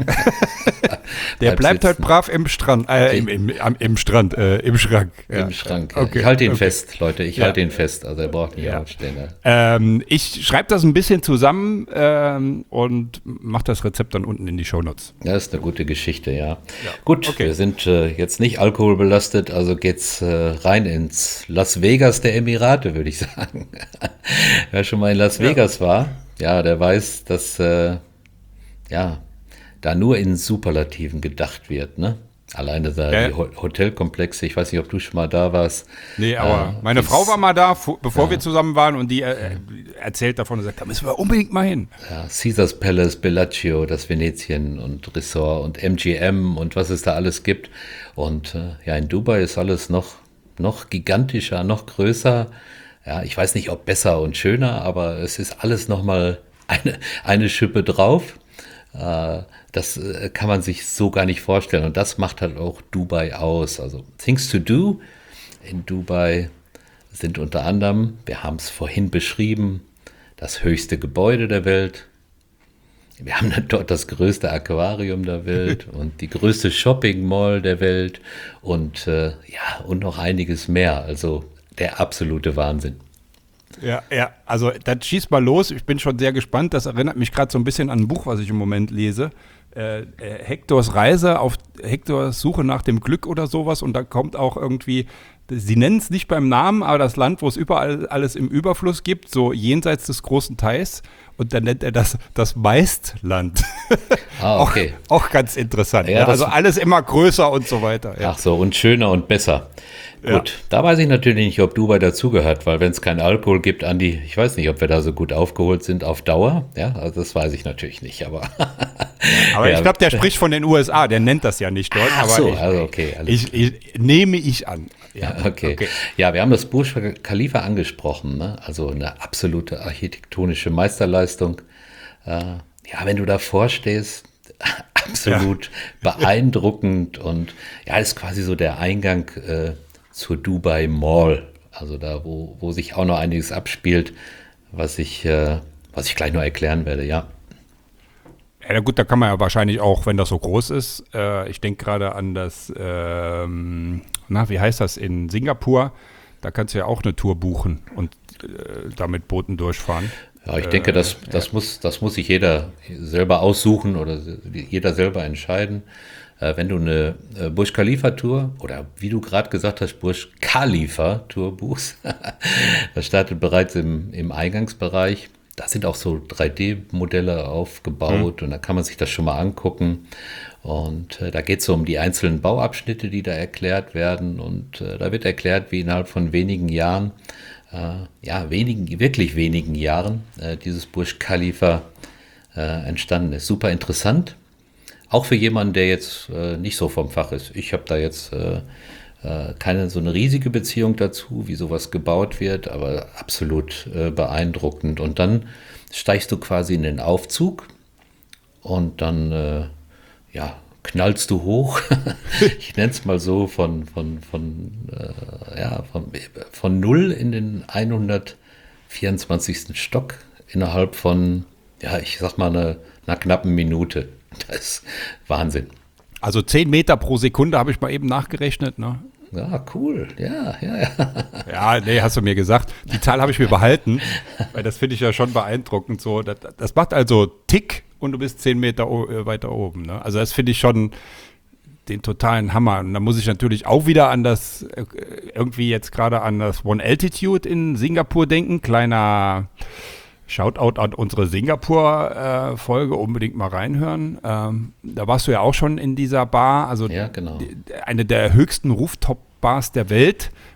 Der Bleib bleibt halt sitzen. brav im Strand, äh, im, im, am- im Strand, äh, im Schrank. Ja. Im Schrank. Ja. Okay, Ich halte ihn okay. fest, Leute. Ich Ja. halte ihn fest. Also er braucht nicht Ja. aufstehen. Ja. Ähm, ich schreibe das ein bisschen zusammen ähm, und mache das Rezept dann unten in die Shownotes. Das ist eine gute Geschichte, ja. Gut, okay. wir sind äh, jetzt nicht alkoholbelastet, also geht's äh, rein ins Las Vegas der Emirate, würde ich sagen. Wer schon mal in Las Vegas war, ja, der weiß, dass äh, ja, da nur in Superlativen gedacht wird, ne? Alleine da Ja. die Ho- Hotelkomplexe, ich weiß nicht, ob du schon mal da warst. Nee, aber Äh, meine dies- Frau war mal da, fu- bevor wir zusammen waren und die äh, erzählt davon und sagt, da müssen wir unbedingt mal hin. Ja, Caesars Palace, Bellagio, das Venetien und Resort und M G M und was es da alles gibt. Und äh, ja, in Dubai ist alles noch, noch gigantischer, noch größer. Ja, ich weiß nicht, ob besser und schöner, aber es ist alles nochmal eine, eine Schippe drauf. Äh, das äh, kann man sich so gar nicht vorstellen. Und das macht halt auch Dubai aus. Also Things to do in Dubai sind unter anderem, wir haben es vorhin beschrieben, das höchste Gebäude der Welt. Wir haben dann dort das größte Aquarium der Welt und die größte Shopping Mall der Welt und äh, ja, und noch einiges mehr. Also der absolute Wahnsinn. Ja, ja, also dann schieß mal los. Ich bin schon sehr gespannt. Das erinnert mich gerade so ein bisschen an ein Buch, was ich im Moment lese. Äh, äh, Hektors Reise auf Hektors Suche nach dem Glück oder sowas. Und da kommt auch irgendwie, sie nennen es nicht beim Namen, aber das Land, wo es überall alles im Überfluss gibt, so jenseits des großen Teils. Und dann nennt er das das Meistland. Ah, okay. auch, auch ganz interessant. Ja, Ja, das- also alles immer größer und so weiter. Ja. Ach so, und schöner und besser. Ja. Gut, da weiß ich natürlich nicht, ob Dubai dazugehört, weil wenn es keinen Alkohol gibt, Andi, ich weiß nicht, ob wir da so gut aufgeholt sind auf Dauer. Ja, also das weiß ich natürlich nicht, aber. Aber Ja. ich glaube, der spricht von den U S A, der nennt das ja nicht dort. Ach aber so, ich, also okay, alles ich, ich, nehme ich an. Ja, Okay. Ja, wir haben das Burj Khalifa angesprochen, ne? Also eine absolute architektonische Meisterleistung. Äh, ja, wenn du davor stehst, absolut beeindruckend und ja, ist quasi so der Eingang äh, zur Dubai Mall. Also da, wo, wo sich auch noch einiges abspielt, was ich, äh, was ich gleich noch erklären werde, ja. Ja, gut, da kann man ja wahrscheinlich auch, wenn das so groß ist, äh, ich denke gerade an das, ähm, na, wie heißt das, in Singapur, da kannst du ja auch eine Tour buchen und äh, da mit Booten durchfahren. Ja, ich denke, das, das, muss, das muss sich jeder selber aussuchen oder jeder selber entscheiden. Äh, wenn du eine äh, Burj Khalifa Tour oder wie du gerade gesagt hast, Burj Khalifa Tour buchst, das startet bereits im, im Eingangsbereich. Da sind auch so drei D-Modelle aufgebaut und da kann man sich das schon mal angucken. Und äh, da geht es so um die einzelnen Bauabschnitte, die da erklärt werden. Und äh, da wird erklärt, wie innerhalb von wenigen Jahren, äh, ja, wenigen, wirklich wenigen Jahren, äh, dieses Burj Khalifa äh, entstanden ist. Super interessant. Auch für jemanden, der jetzt äh, nicht so vom Fach ist. Ich habe da jetzt äh, äh, keine so eine riesige Beziehung dazu, wie sowas gebaut wird, aber absolut äh, beeindruckend. Und dann steigst du quasi in den Aufzug und dann äh, ja, knallst du hoch. Ich nenne es mal so von, von, von, äh, ja, von, von null in den hundertvierundzwanzigsten Stock innerhalb von, ja, ich sag mal, einer, einer knappen Minute. Das ist Wahnsinn. Also zehn Meter pro Sekunde habe ich mal eben nachgerechnet, ne? Ja, cool. Ja, ja, ja. Ja, nee, hast du mir gesagt. Die Zahl habe ich mir behalten, weil das finde ich ja schon beeindruckend. So, das, das macht also Tick und du bist zehn Meter o- äh, weiter oben. Ne? Also das finde ich schon den totalen Hammer. Und da muss ich natürlich auch wieder an das, äh, irgendwie jetzt gerade an das One Altitude in Singapur denken. Kleiner Shoutout an unsere Singapur-Folge, unbedingt mal reinhören. Ähm, da warst du ja auch schon in dieser Bar, also Ja, genau. die- eine der höchsten Rooftop-Bars der Welt,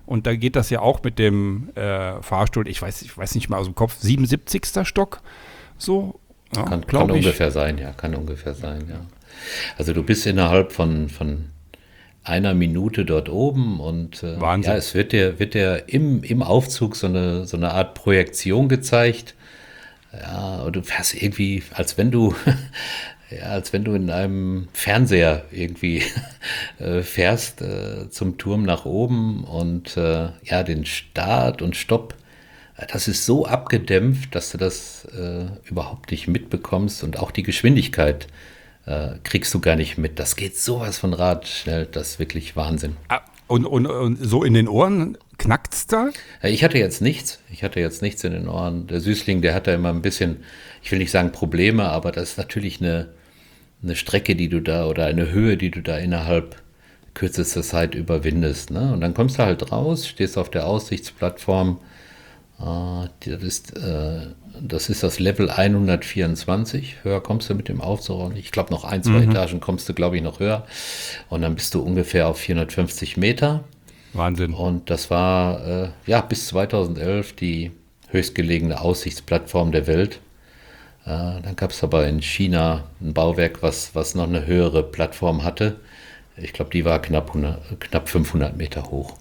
Und da geht das ja auch mit dem äh, Fahrstuhl, ich weiß, ich weiß nicht mal aus dem Kopf, siebenundsiebzigsten Stock, so. Ja, kann kann ungefähr sein, ja, kann ungefähr sein, ja. Also du bist innerhalb von, von einer Minute dort oben und äh, Wahnsinn. ja, es wird dir, wird dir im, im Aufzug so eine, so eine Art Projektion gezeigt. Ja, und du fährst irgendwie, als wenn du, ja, als wenn du in einem Fernseher irgendwie äh, fährst äh, zum Turm nach oben und äh, ja, den Start und Stopp, das ist so abgedämpft, dass du das äh, überhaupt nicht mitbekommst und auch die Geschwindigkeit äh, kriegst du gar nicht mit. Das geht sowas von radschnell, das ist wirklich Wahnsinn. Ah, und, und, und so in den Ohren knackt's da? Ich hatte jetzt nichts, ich hatte jetzt nichts in den Ohren. Der Süßling, der hat da immer ein bisschen, ich will nicht sagen Probleme, aber das ist natürlich eine, eine Strecke, die du da oder eine Höhe, die du da innerhalb kürzester Zeit überwindest. Ne? Und dann kommst du halt raus, stehst auf der Aussichtsplattform. Uh, das, ist, äh, das ist das Level hundertvierundzwanzig. Höher kommst du mit dem Aufzug. Ich glaube, noch ein, zwei mhm. Etagen kommst du, glaube ich, noch höher. Und dann bist du ungefähr auf vierhundertfünfzig Meter. Wahnsinn. Und das war äh, ja bis zweitausendelf die höchstgelegene Aussichtsplattform der Welt. Äh, dann gab es aber in China ein Bauwerk, was, was noch eine höhere Plattform hatte. Ich glaube, die war knapp, hundert, knapp fünfhundert Meter hoch.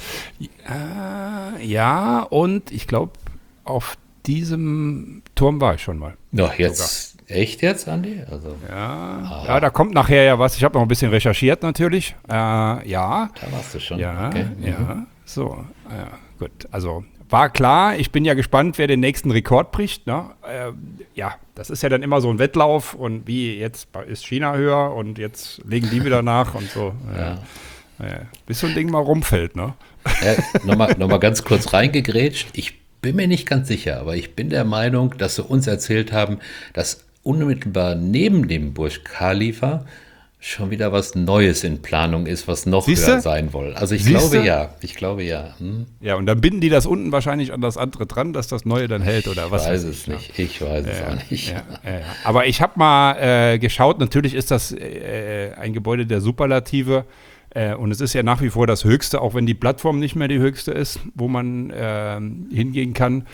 Äh, ja, und ich glaube, auf diesem Turm war ich schon mal. Doch, jetzt, sogar. Echt jetzt, Andi? Also, ja, ja, da kommt nachher ja was. Ich habe noch ein bisschen recherchiert natürlich. Äh, ja. Da warst du schon. Ja, okay. ja, mhm. so, ja, gut. Also war klar, ich bin ja gespannt, wer den nächsten Rekord bricht. Ne? Äh, ja, das ist ja dann immer so ein Wettlauf und wie jetzt ist China höher und jetzt legen die wieder nach und so. Ja. Ja. Ja, bis so ein Ding mal rumfällt, ne? Ja, Nochmal noch mal ganz kurz reingegrätscht. Ich bin mir nicht ganz sicher, aber ich bin der Meinung, dass sie uns erzählt haben, dass unmittelbar neben dem Burj Khalifa schon wieder was Neues in Planung ist, was noch Siehste? höher sein soll. Also ich Siehste? glaube ja, ich glaube ja. Hm. Ja, und dann binden die das unten wahrscheinlich an das andere dran, dass das Neue dann hält oder was. Ich weiß weiß es ich, ne? nicht, ich weiß es Ja, auch nicht. Ja, ja, ja. Aber ich habe mal äh, geschaut, natürlich ist das äh, ein Gebäude der Superlative. Äh, und es ist ja nach wie vor das Höchste, auch wenn die Plattform nicht mehr die höchste ist, wo man äh, hingehen kann.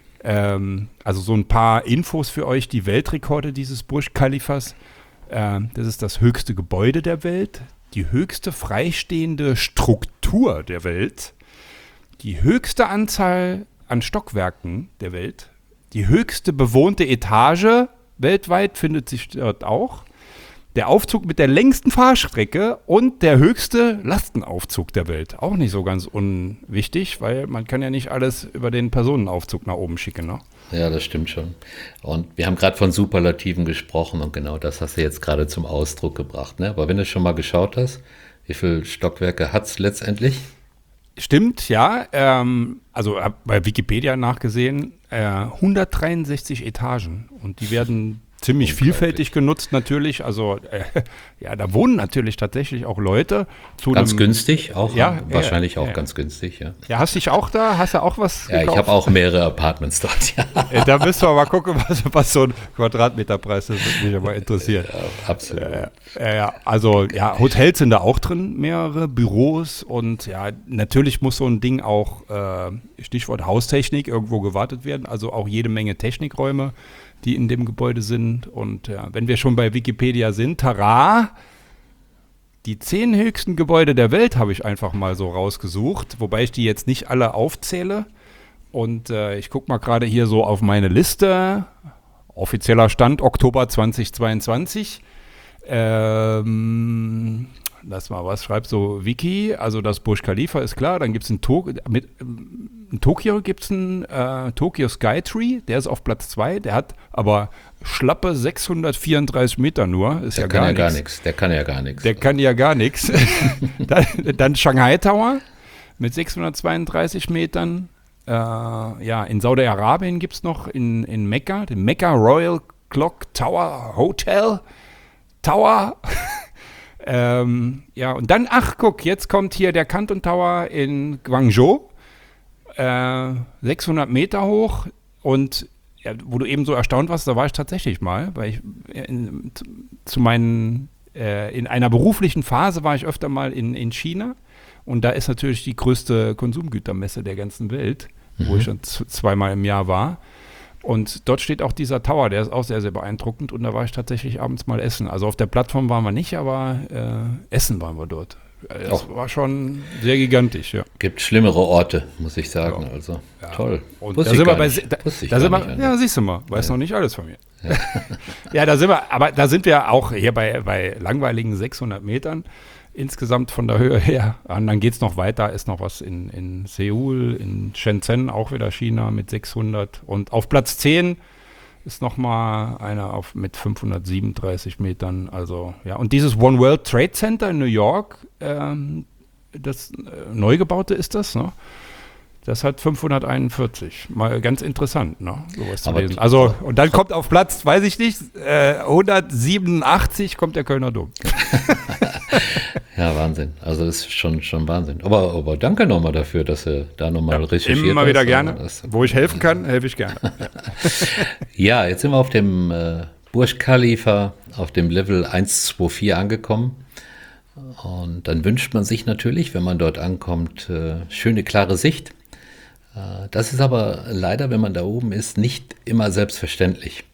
Ähm, also so ein paar Infos für euch, die Weltrekorde dieses Burj Khalifas. Äh, das ist das höchste Gebäude der Welt, die höchste freistehende Struktur der Welt, die höchste Anzahl an Stockwerken der Welt, die höchste bewohnte Etage weltweit findet sich dort auch. Der Aufzug mit der längsten Fahrstrecke und der höchste Lastenaufzug der Welt. Auch nicht so ganz unwichtig, weil man kann ja nicht alles über den Personenaufzug nach oben schicken, ne? Ja, das stimmt schon. Und wir haben gerade von Superlativen gesprochen und genau das hast du jetzt gerade zum Ausdruck gebracht. Ne? Aber wenn du schon mal geschaut hast, wie viele Stockwerke hat es letztendlich? Stimmt, ja. Ähm, also habe bei Wikipedia nachgesehen, äh, hundertdreiundsechzig Etagen und die werden ziemlich vielfältig genutzt natürlich, also äh, ja, da wohnen natürlich tatsächlich auch Leute. Zu ganz einem, günstig, auch ja, wahrscheinlich ja, auch ja. ganz günstig, ja. Ja, hast du dich auch da, hast du auch was Ja, gekauft? ich habe auch mehrere Apartments dort, ja. Äh, da müssen wir mal gucken, was, was so ein Quadratmeterpreis ist, würde mich aber interessieren. Ja, absolut. Äh, äh, also ja, Hotels sind da auch drin, mehrere Büros und ja, natürlich muss so ein Ding auch, äh, Stichwort Haustechnik, irgendwo gewartet werden, also auch jede Menge Technikräume, die in dem Gebäude sind. Und ja, wenn wir schon bei Wikipedia sind, tara, die zehn höchsten Gebäude der Welt habe ich einfach mal so rausgesucht, wobei ich die jetzt nicht alle aufzähle. Und äh, ich gucke mal gerade hier so auf meine Liste. Offizieller Stand Oktober zweitausendzweiundzwanzig. Ähm, lass mal was, schreibt so Wiki. Also das Burj Khalifa ist klar. Dann gibt es in, to- mit, in Tokio gibt es einen äh, Tokyo Skytree. Der ist auf Platz zwei. Der hat aber schlappe sechshundertvierunddreißig Meter nur. Ist Der ja kann gar ja gar nichts. nichts. Der kann ja gar nichts. Der kann ja gar nichts. dann, dann Shanghai Tower mit sechshundertzweiunddreißig Metern. Äh, ja, in Saudi-Arabien gibt es noch in, in Mekka, den Mekka Royal Clock Tower Hotel Tower. ähm, ja, und dann, ach guck, jetzt kommt hier der Canton Tower in Guangzhou. Äh, sechshundert Meter hoch. Und ja, wo du eben so erstaunt warst, da war ich tatsächlich mal, weil ich in, zu meinen, äh, in einer beruflichen Phase war ich öfter mal in, in China. Und da ist natürlich die größte Konsumgütermesse der ganzen Welt, mhm. wo ich schon z- zweimal im Jahr war. Und dort steht auch dieser Tower, der ist auch sehr, sehr beeindruckend. Und da war ich tatsächlich abends mal essen. Also auf der Plattform waren wir nicht, aber äh, essen waren wir dort. Das auch. war schon sehr gigantisch, ja. Gibt schlimmere Orte, muss ich sagen. Ja. Also ja. toll. Und da sind wir bei, da, da sind wir, ja, siehst du mal, weiß ja. noch nicht alles von mir. Ja. ja, da sind wir, aber da sind wir auch hier bei, bei langweiligen sechshundert Metern insgesamt von der Höhe her. Und dann geht es noch weiter, ist noch was in, in Seoul, in Shenzhen, auch wieder China mit sechshundert. Und auf Platz zehn ist nochmal einer auf, mit fünfhundertsiebenunddreißig Metern. Also, ja. Und dieses One World Trade Center in New York, ähm, das äh, neu gebaute ist das, ne? Das hat fünfhunderteinundvierzig. Mal ganz interessant, ne? Sowas zu lesen. Also, und dann kommt auf Platz, weiß ich nicht, äh, hundertsiebenundachtzig kommt der Kölner Dom. Ja, Wahnsinn. Also das ist schon, schon Wahnsinn. Aber, aber danke nochmal dafür, dass du da nochmal ja, recherchiert hast. Immer wieder gerne. Das, Wo ich helfen kann, helfe ich gerne. Ja, ja, jetzt sind wir auf dem äh, Burj Khalifa, auf dem Level hundertvierundzwanzig angekommen. Und dann wünscht man sich natürlich, wenn man dort ankommt, äh, schöne, klare Sicht. Äh, das ist aber leider, wenn man da oben ist, nicht immer selbstverständlich.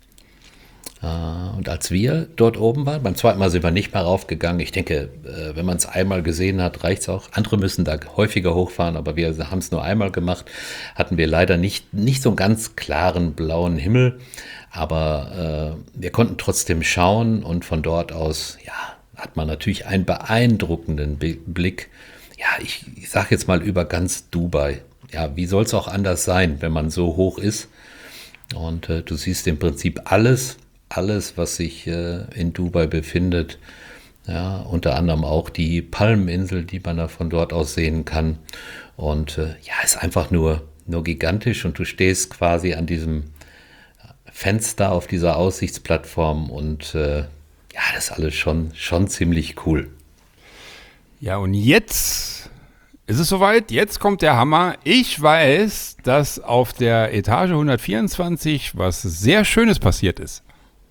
Und als wir dort oben waren, beim zweiten Mal sind wir nicht mehr raufgegangen. Ich denke, wenn man es einmal gesehen hat, reicht es auch. Andere müssen da häufiger hochfahren, aber wir haben es nur einmal gemacht. Hatten wir leider nicht, nicht so einen ganz klaren blauen Himmel, aber äh, wir konnten trotzdem schauen und von dort aus, ja, hat man natürlich einen beeindruckenden Blick. Ja, ich, ich sage jetzt mal über ganz Dubai. Ja, wie soll es auch anders sein, wenn man so hoch ist? Und äh, du siehst im Prinzip alles, alles, was sich äh, in Dubai befindet, ja, unter anderem auch die Palmeninsel, die man da von dort aus sehen kann. Und äh, ja, ist einfach nur, nur gigantisch und du stehst quasi an diesem Fenster auf dieser Aussichtsplattform und äh, ja, das ist alles schon, schon ziemlich cool. Ja, und jetzt ist es soweit, jetzt kommt der Hammer. Ich weiß, dass auf der Etage hundertvierundzwanzig was sehr Schönes passiert ist.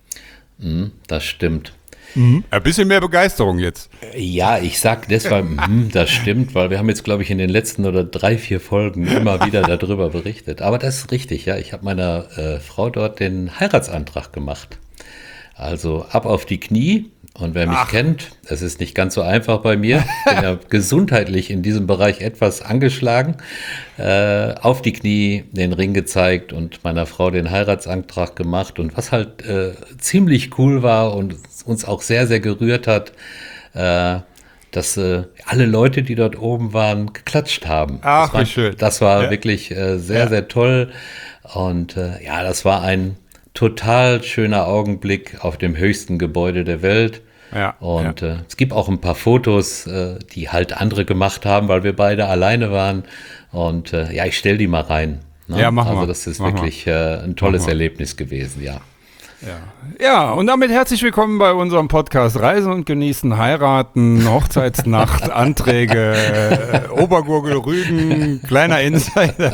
Das stimmt. Mhm. Ein bisschen mehr Begeisterung jetzt. Ja, ich sag deshalb, das stimmt, weil wir haben jetzt, glaube ich, in den letzten oder drei, vier Folgen immer wieder darüber berichtet. Aber das ist richtig, ja. Ich habe meiner äh, Frau dort den Heiratsantrag gemacht. Also ab auf die Knie. Und wer mich Ach. kennt, es ist nicht ganz so einfach bei mir. Ich bin ja gesundheitlich in diesem Bereich etwas angeschlagen. Äh, auf die Knie, den Ring gezeigt und meiner Frau den Heiratsantrag gemacht. Und was halt äh, ziemlich cool war und uns auch sehr, sehr gerührt hat, äh, dass äh, alle Leute, die dort oben waren, geklatscht haben. Ach, das war, wie schön. Das war ja. wirklich äh, sehr, ja. sehr toll. Und äh, ja, das war ein total schöner Augenblick auf dem höchsten Gebäude der Welt. Ja, und ja. Äh, es gibt auch ein paar Fotos, äh, die halt andere gemacht haben, weil wir beide alleine waren. Und äh, ja, ich stelle die mal rein. Ne? Ja, mach also mal. das ist mach wirklich äh, ein tolles Erlebnis gewesen, ja. Ja. ja, und damit herzlich willkommen bei unserem Podcast Reisen und Genießen, Heiraten, Hochzeitsnacht, Anträge, äh, Obergurgel, Rügen, kleiner Insider.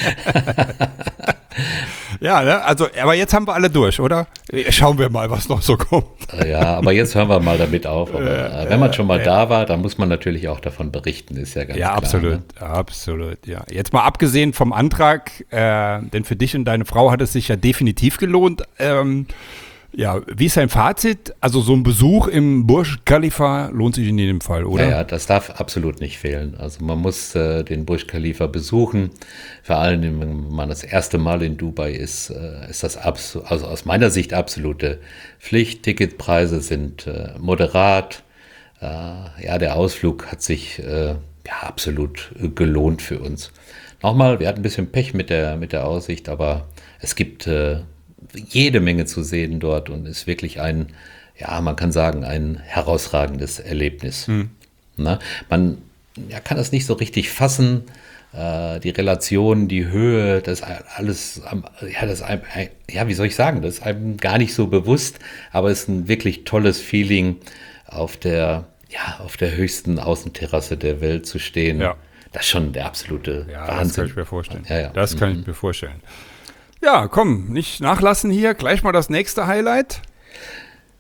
Ja, ne? Also, aber jetzt haben wir alle durch, oder? Schauen wir mal, was noch so kommt. Ja, aber jetzt hören wir mal damit auf. Aber, äh, wenn man schon mal äh, da war, dann muss man natürlich auch davon berichten, ist ja ganz ja, klar. Absolut, ne? absolut, ja. Jetzt mal abgesehen vom Antrag, äh, denn für dich und deine Frau hat es sich ja definitiv gelohnt. Ähm, ja, wie ist dein Fazit? Also so ein Besuch im Burj Khalifa lohnt sich in jedem Fall, oder? Ja, ja, das darf absolut nicht fehlen. Also man muss äh, den Burj Khalifa besuchen. Vor allem, wenn man das erste Mal in Dubai ist, äh, ist das abso- also aus meiner Sicht absolute Pflicht. Ticketpreise sind äh, moderat. Äh, ja, der Ausflug hat sich äh, ja, absolut äh, gelohnt für uns. Nochmal, wir hatten ein bisschen Pech mit der, mit der Aussicht, aber es gibt äh, jede Menge zu sehen dort und ist wirklich ein, ja, man kann sagen, ein herausragendes Erlebnis. Hm. Na, man ja, kann das nicht so richtig fassen, äh, die Relation, die Höhe, das alles, ja, das einem, ja, wie soll ich sagen, das ist einem gar nicht so bewusst, aber es ist ein wirklich tolles Feeling, auf der, ja, auf der höchsten Außenterrasse der Welt zu stehen. Ja. Das ist schon der absolute ja, Wahnsinn. Das kann ich mir vorstellen. Ja, ja. Das kann mhm. ich mir vorstellen. Ja, komm, nicht nachlassen hier. Gleich mal das nächste Highlight.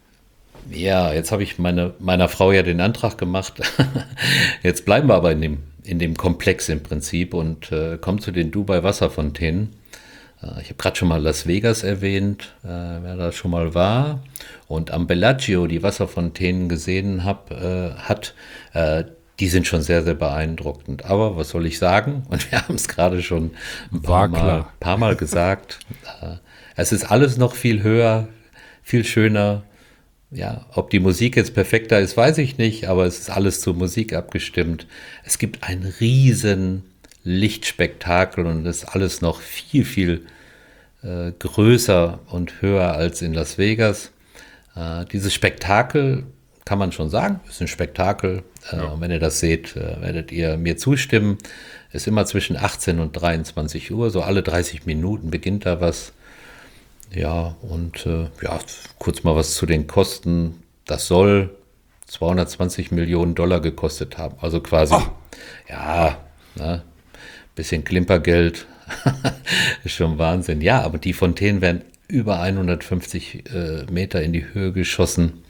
Ja, jetzt habe ich meine, meiner Frau ja den Antrag gemacht. Jetzt bleiben wir aber in dem in dem Komplex im Prinzip und äh, komme zu den Dubai-Wasserfontänen. Äh, ich habe gerade schon mal Las Vegas erwähnt, äh, wer da schon mal war. Und am Bellagio die Wasserfontänen gesehen hab, äh, hat, äh, die sind schon sehr, sehr beeindruckend. Aber was soll ich sagen? Und wir haben es gerade schon ein paar Mal, paar Mal gesagt. Äh, es ist alles noch viel höher, viel schöner. Ja, ob die Musik jetzt perfekter ist, weiß ich nicht, aber es ist alles zur Musik abgestimmt. Es gibt ein riesen Lichtspektakel und es ist alles noch viel, viel äh, größer und höher als in Las Vegas. Äh, dieses Spektakel, kann man schon sagen, ist ein Spektakel. Äh, ja. Und wenn ihr das seht, äh, werdet ihr mir zustimmen. Ist immer zwischen achtzehn und dreiundzwanzig Uhr, so alle dreißig Minuten beginnt da was. Ja, und äh, ja, kurz mal was zu den Kosten. Das soll zweihundertzwanzig Millionen Dollar gekostet haben. Also quasi, oh. ja, ne, bisschen Klimpergeld. Ist schon Wahnsinn. Ja, aber die Fontänen werden über hundertfünfzig äh, Meter in die Höhe geschossen.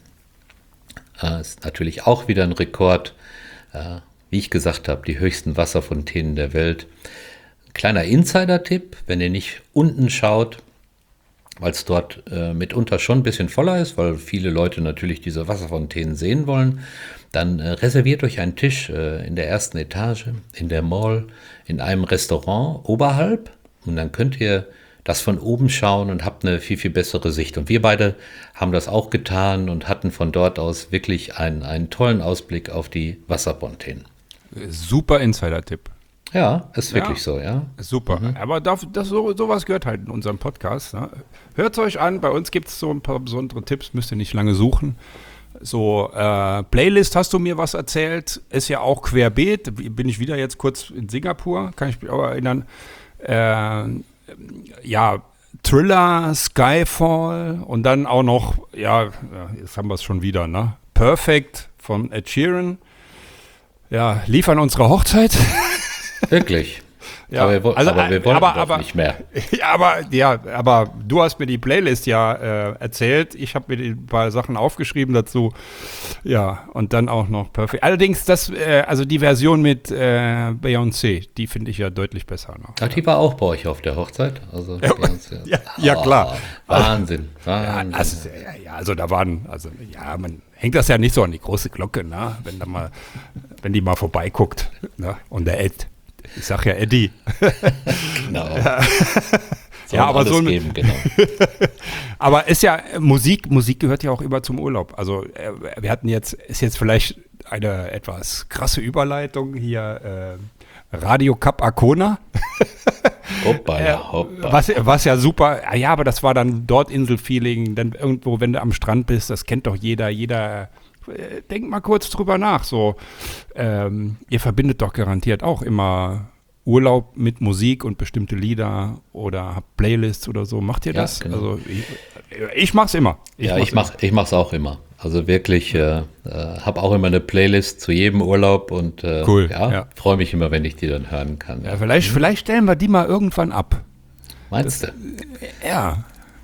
Äh, ist natürlich auch wieder ein Rekord. Äh, wie ich gesagt habe, die höchsten Wasserfontänen der Welt. Kleiner Insider-Tipp, wenn ihr nicht unten schaut, weil es dort äh, mitunter schon ein bisschen voller ist, weil viele Leute natürlich diese Wasserfontänen sehen wollen, dann äh, reserviert euch einen Tisch äh, in der ersten Etage, in der Mall, in einem Restaurant oberhalb und dann könnt ihr das von oben schauen und habt eine viel, viel bessere Sicht. Und wir beide haben das auch getan und hatten von dort aus wirklich einen, einen tollen Ausblick auf die Wasserfontänen. Super Insider-Tipp. Ja, ist wirklich ja, so, ja. Super. Mhm. Aber das, das, so, sowas gehört halt in unserem Podcast. Ne? Hört es euch an, bei uns gibt es so ein paar besondere Tipps, müsst ihr nicht lange suchen. So, äh, Playlist hast du mir was erzählt, ist ja auch querbeet. Bin ich wieder jetzt kurz in Singapur, kann ich mich auch erinnern. Äh, ja, Thriller, Skyfall und dann auch noch, ja, jetzt haben wir es schon wieder, ne? Perfect von Ed Sheeran. Ja, lief an unserer Hochzeit. Wirklich? Ja, aber wir, also, aber wir wollen aber, doch aber, nicht mehr. Ja aber, ja, aber du hast mir die Playlist ja äh, erzählt. Ich habe mir ein paar Sachen aufgeschrieben dazu. Ja, und dann auch noch Perfect. Allerdings, das, äh, also die Version mit äh, Beyoncé, die finde ich ja deutlich besser noch. Ach, die war auch bei euch auf der Hochzeit? Also ja, Beyoncé. ja, ja, klar. Oh, Wahnsinn. Wahnsinn. Ja, also, ja, also da waren, also ja, man hängt das ja nicht so an die große Glocke, ne? Wenn da mal, wenn die mal vorbeiguckt, ne? Und der Ed. Ich sag ja Eddie. Genau. Ja, ja aber so geben, genau. Aber ist ja Musik, Musik gehört ja auch immer zum Urlaub. Also äh, wir hatten jetzt, ist jetzt vielleicht eine etwas krasse Überleitung hier, äh, Radio Cap Arcona. Hoppa, ja, ja, hoppa. Was, was ja super, ja, aber das war dann dort Inselfeeling, dann irgendwo, wenn du am Strand bist, das kennt doch jeder, jeder. Denk mal kurz drüber nach. So, ähm, ihr verbindet doch garantiert auch immer Urlaub mit Musik und bestimmte Lieder oder habt Playlists oder so. Macht ihr Ja, das? genau. Also ich, ich mach's immer. Ich ja, mach's ich mach, ich mach's auch immer. Also wirklich, äh, äh, habe auch immer eine Playlist zu jedem Urlaub und äh, Cool, ja, ja. freue mich immer, wenn ich die dann hören kann. Ja, vielleicht, vielleicht stellen wir die mal irgendwann ab. Meinst das, du? Ja.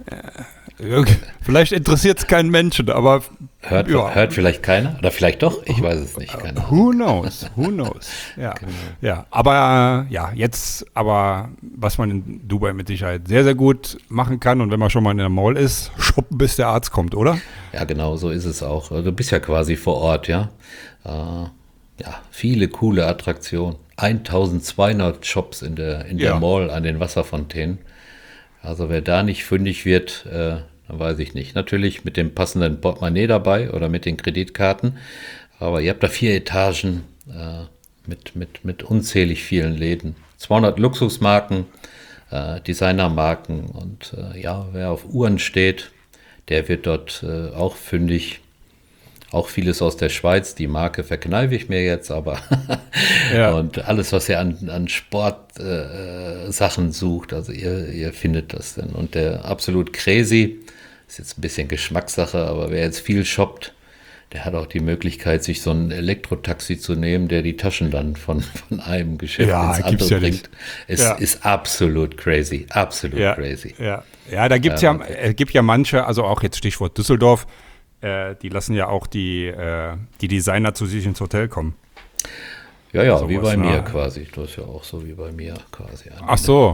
ja. Vielleicht interessiert es keinen Menschen, aber Hört, ja. hört vielleicht keiner? Oder vielleicht doch? Ich weiß es nicht. Keine Ahnung. Who knows? Who knows? Ja, Genau. ja. Aber äh, ja, jetzt, aber was man in Dubai mit Sicherheit sehr, sehr gut machen kann und wenn man schon mal in der Mall ist, shoppen, bis der Arzt kommt, oder? Ja, genau, so ist es auch. Du bist ja quasi vor Ort, ja. Äh, ja, viele coole Attraktionen. eintausendzweihundert Shops in der, in der Ja. Mall an den Wasserfontänen. Also wer da nicht fündig wird, äh, dann weiß ich nicht. Natürlich mit dem passenden Portemonnaie dabei oder mit den Kreditkarten. Aber ihr habt da vier Etagen äh, mit, mit, mit unzählig vielen Läden. zweihundert Luxusmarken, äh, Designermarken. Und äh, ja, wer auf Uhren steht, der wird dort äh, auch fündig. Auch vieles aus der Schweiz, die Marke verkneife ich mir jetzt, aber Ja. und alles, was ihr an, an Sportsachen äh, Sachen sucht, also ihr, ihr findet das denn. Und der absolut crazy, ist jetzt ein bisschen Geschmackssache, aber wer jetzt viel shoppt, der hat auch die Möglichkeit, sich so ein Elektrotaxi zu nehmen, der die Taschen dann von, von einem Geschäft Ja, ins gibt's andere ja bringt. nicht. Es Ja. ist absolut crazy, absolut Ja, crazy. ja. ja da gibt es Ja, ja, äh, gibt ja manche, also auch jetzt Stichwort Düsseldorf, äh, die lassen ja auch die, äh, die Designer zu sich ins Hotel kommen. Ja, ja, Sowas, wie bei ne? mir quasi. Das ist ja auch so wie bei mir quasi. Ach so.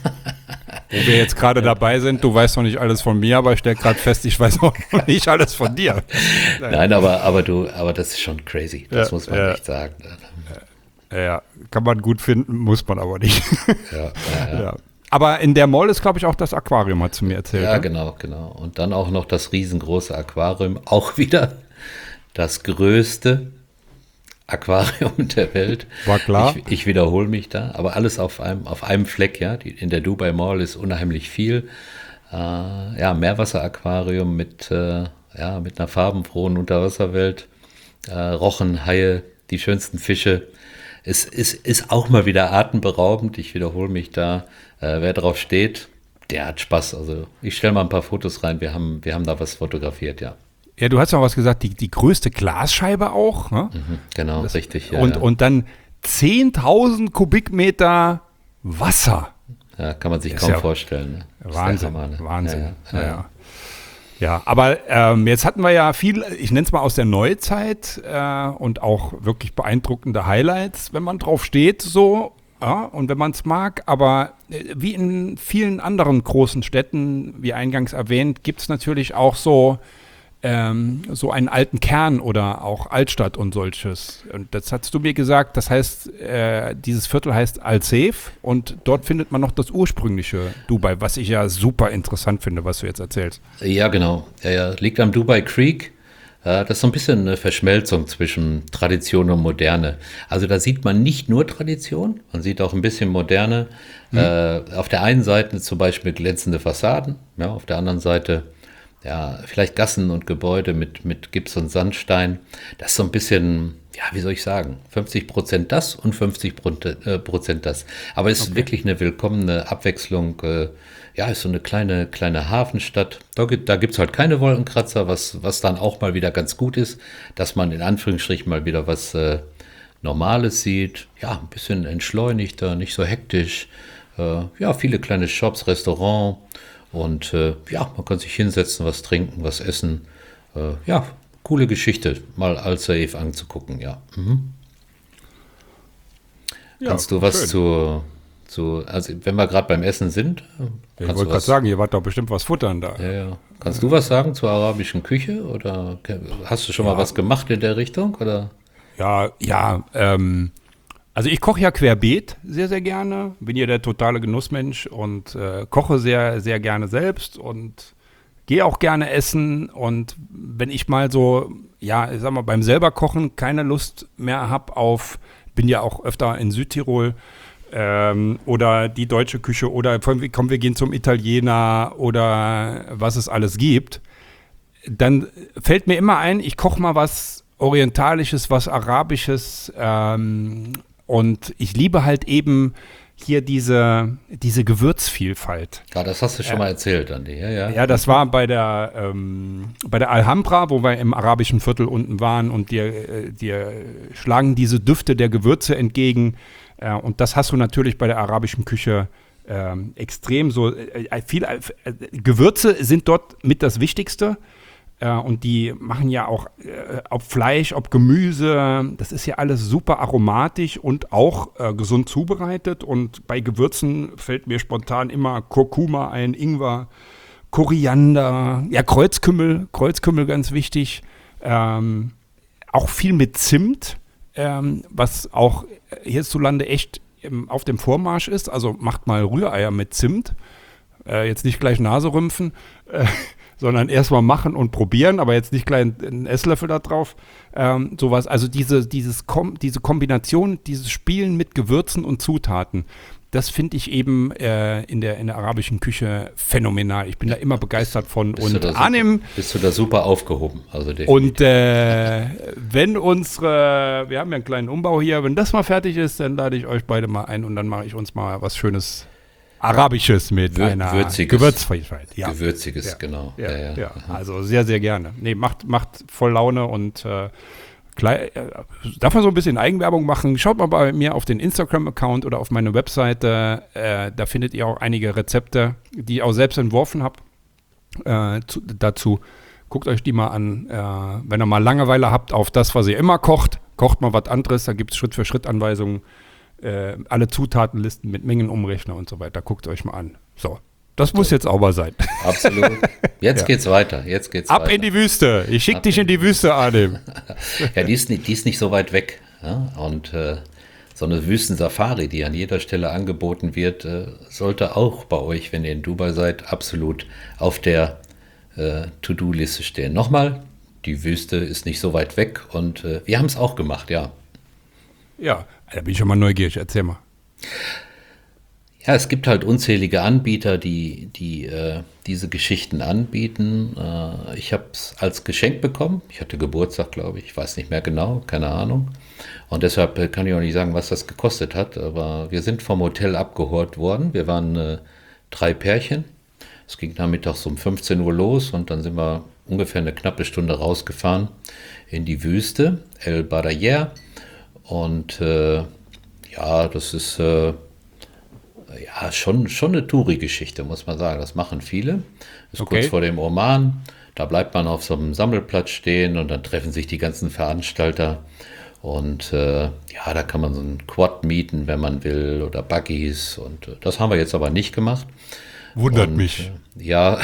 Wo wir jetzt gerade dabei sind, du weißt noch nicht alles von mir, aber ich stelle gerade fest, ich weiß noch nicht alles von dir. Nein, aber, aber du, aber das ist schon crazy. Das Ja, muss man ja. echt sagen. Ja, kann man gut finden, muss man aber nicht. Ja, ja, ja. Ja. Aber in der Mall ist, glaube ich, auch das Aquarium, hat zu mir erzählt. Ja, ne? genau, genau. Und dann auch noch das riesengroße Aquarium. Auch wieder das größte Aquarium der Welt. War klar. Ich, ich wiederhole mich da, aber alles auf einem, auf einem Fleck, ja. Die, in der Dubai Mall ist unheimlich viel. Äh, ja, Meerwasseraquarium mit, äh, ja, mit einer farbenfrohen Unterwasserwelt. Äh, Rochen, Haie, die schönsten Fische. Es ist, ist auch mal wieder atemberaubend. Ich wiederhole mich da. Äh, wer drauf steht, der hat Spaß. Also ich stelle mal ein paar Fotos rein. Wir haben, wir haben da was fotografiert, ja. Ja, du hast noch was gesagt, die, die größte Glasscheibe auch. Ne? Mhm, genau, Das, richtig. Ja, und, ja. und dann zehntausend Kubikmeter Wasser. Ja, kann man sich Ist kaum ja vorstellen. Ne? Ist der Wahnsinn, Hammer, ne? Wahnsinn. Ja, Ja, ja, ja. ja. Ja, aber ähm, jetzt hatten wir ja viel, ich nenne es mal aus der Neuzeit äh, und auch wirklich beeindruckende Highlights, wenn man drauf steht, so, ja, und wenn man es mag. Aber äh, wie in vielen anderen großen Städten, wie eingangs erwähnt, gibt es natürlich auch so, ähm, so einen alten Kern oder auch Altstadt und solches. Und das hast du mir gesagt, das heißt, äh, dieses Viertel heißt Al-Seif und dort findet man noch das ursprüngliche Dubai, was ich ja super interessant finde, was du jetzt erzählst. Ja, genau. Ja, ja. Liegt am Dubai Creek. Äh, Das ist so ein bisschen eine Verschmelzung zwischen Tradition und Moderne. Also da sieht man nicht nur Tradition, man sieht auch ein bisschen Moderne. Mhm. Äh, auf der einen Seite zum Beispiel glänzende Fassaden, ja, auf der anderen Seite ja, vielleicht Gassen und Gebäude mit, mit Gips und Sandstein. Das ist so ein bisschen, ja, wie soll ich sagen, fünfzig Prozent das und fünfzig Prozent das. Aber es ist Okay. wirklich eine willkommene Abwechslung. Äh, ja, ist so eine kleine, kleine Hafenstadt. Da gibt da gibt's halt keine Wolkenkratzer, was, was dann auch mal wieder ganz gut ist, dass man in Anführungsstrichen mal wieder was äh, Normales sieht. Ja, ein bisschen entschleunigter, nicht so hektisch. Äh, ja, viele kleine Shops, Restaurant. Und äh, ja, man kann sich hinsetzen, was trinken, was essen. Äh, ja, coole Geschichte, mal Al-Seif anzugucken, ja. Mhm. Ja, Kannst du was schön. zu, zu, also wenn wir gerade beim Essen sind, äh, Ich kannst wollte du gerade was, sagen, ihr wart doch bestimmt was futtern da. ja, ja. Kannst du was sagen zur arabischen Küche oder ke- hast du schon mal was gemacht in der Richtung oder? Ja, ja, ähm, also ich koche ja querbeet sehr, sehr gerne. Bin ja der totale Genussmensch und äh, koche sehr, sehr gerne selbst und gehe auch gerne essen. Und wenn ich mal so, ja, ich sag mal, beim selber Kochen keine Lust mehr habe auf, bin ja auch öfter in Südtirol, ähm, oder die deutsche Küche oder komm, wir gehen zum Italiener oder was es alles gibt, dann fällt mir immer ein, ich koche mal was Orientalisches, was Arabisches, ähm, und ich liebe halt eben hier diese, diese Gewürzvielfalt. Ja, das hast du schon mal erzählt, Andi. Ja, ja. Ja, das war bei der, ähm, bei der Alhambra, wo wir im arabischen Viertel unten waren und dir, äh, dir schlagen diese Düfte der Gewürze entgegen. Äh, und das hast du natürlich bei der arabischen Küche ähm, extrem so. Äh, viel, äh, Gewürze sind dort mit das Wichtigste. Äh, und die machen ja auch, äh, ob Fleisch, ob Gemüse, das ist ja alles super aromatisch und auch äh, gesund zubereitet. Und bei Gewürzen fällt mir spontan immer Kurkuma ein, Ingwer, Koriander, ja, Kreuzkümmel, Kreuzkümmel ganz wichtig. Ähm, auch viel mit Zimt, ähm, was auch hierzulande echt im, auf dem Vormarsch ist. Also macht mal Rühreier mit Zimt. Äh, jetzt nicht gleich Nase rümpfen. Äh, sondern erstmal machen und probieren, aber jetzt nicht gleich einen Esslöffel da drauf. Ähm, sowas, also diese, dieses Kom- diese Kombination, dieses Spielen mit Gewürzen und Zutaten, das finde ich eben äh, in, der, in der arabischen Küche phänomenal. Ich bin da immer begeistert von. Bist du Und da super- Arnim, Bist du da super aufgehoben? Also definitiv. und äh, wenn unsere, wir haben ja einen kleinen Umbau hier, wenn das mal fertig ist, dann lade ich euch beide mal ein und dann mache ich uns mal was Schönes Arabisches mit Wür- einer würziges. Gewürzvielfalt. Ja. Gewürziges, Ja. genau. Ja, ja, also sehr, sehr gerne. Nee, macht, macht voll Laune und äh, klei- äh, darf man so ein bisschen Eigenwerbung machen. Schaut mal bei mir auf den Instagram-Account oder auf meine Webseite. Äh, da findet ihr auch einige Rezepte, die ich auch selbst entworfen habe. Äh, zu, dazu guckt euch die mal an. Äh, wenn ihr mal Langeweile habt auf das, was ihr immer kocht, kocht mal was anderes, da gibt es Schritt-für-Schritt-Anweisungen, äh, alle Zutatenlisten mit Mengenumrechner und so weiter. Guckt euch mal an. So, das muss jetzt sauber sein. Absolut. Jetzt Ja. geht's weiter. Jetzt geht's Ab weiter. in die Wüste. Ich schick Ab dich in in die Wüste, Adem. Ja, die ist nicht, die ist nicht so weit weg. Ja? Und äh, so eine Wüstensafari, die an jeder Stelle angeboten wird, äh, sollte auch bei euch, wenn ihr in Dubai seid, absolut auf der äh, To-Do-Liste stehen. Nochmal, die Wüste ist nicht so weit weg und äh, wir haben es auch gemacht, ja. Ja, da bin ich schon mal neugierig. Erzähl mal. Ja, es gibt halt unzählige Anbieter, die, die äh, diese Geschichten anbieten. Äh, ich habe es als Geschenk bekommen. Ich hatte Geburtstag, glaube ich. Ich weiß nicht mehr genau, keine Ahnung. Und deshalb äh, kann ich auch nicht sagen, was das gekostet hat. Aber wir sind vom Hotel abgeholt worden. Wir waren äh, drei Pärchen. Es ging nachmittags um fünfzehn Uhr los und dann sind wir ungefähr eine knappe Stunde rausgefahren in die Wüste, El Barayer. Und äh, ja, das ist... Äh, Ja, schon, schon eine Touri-Geschichte, muss man sagen. Das machen viele. Ist Okay. kurz vor dem Oman. Da bleibt man auf so einem Sammelplatz stehen und dann treffen sich die ganzen Veranstalter. Und äh, ja, da kann man so einen Quad mieten, wenn man will, oder Buggies. Und äh, das haben wir jetzt aber nicht gemacht. Wundert Und, mich. äh, Ja,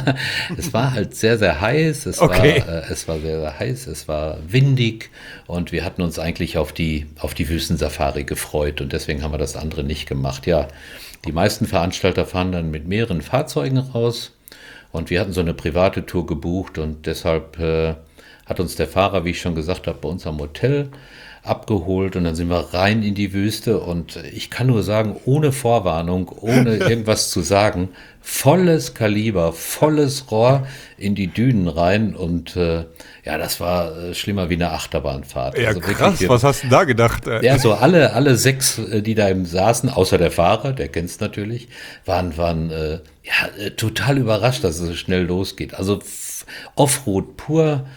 es war halt sehr, sehr heiß. Es, Okay. war, äh, es war sehr, sehr heiß. Es war windig. Und wir hatten uns eigentlich auf die, auf die Wüstensafari gefreut. Und deswegen haben wir das andere nicht gemacht. Ja, die meisten Veranstalter fahren dann mit mehreren Fahrzeugen raus. Und wir hatten so eine private Tour gebucht. Und deshalb äh, hat uns der Fahrer, wie ich schon gesagt habe, bei uns am Hotel abgeholt und dann sind wir rein in die Wüste und ich kann nur sagen, ohne Vorwarnung, ohne irgendwas zu sagen, volles Kaliber, volles Rohr in die Dünen rein und äh, ja, das war äh, schlimmer wie eine Achterbahnfahrt. Ja, Also wirklich, krass. wir- Was hast du denn da gedacht? Äh, ja, so alle, alle sechs, äh, die da eben saßen, außer der Fahrer, der kennt's natürlich, waren, waren äh, ja, äh, total überrascht, dass es so schnell losgeht. Also f- Offroad pur,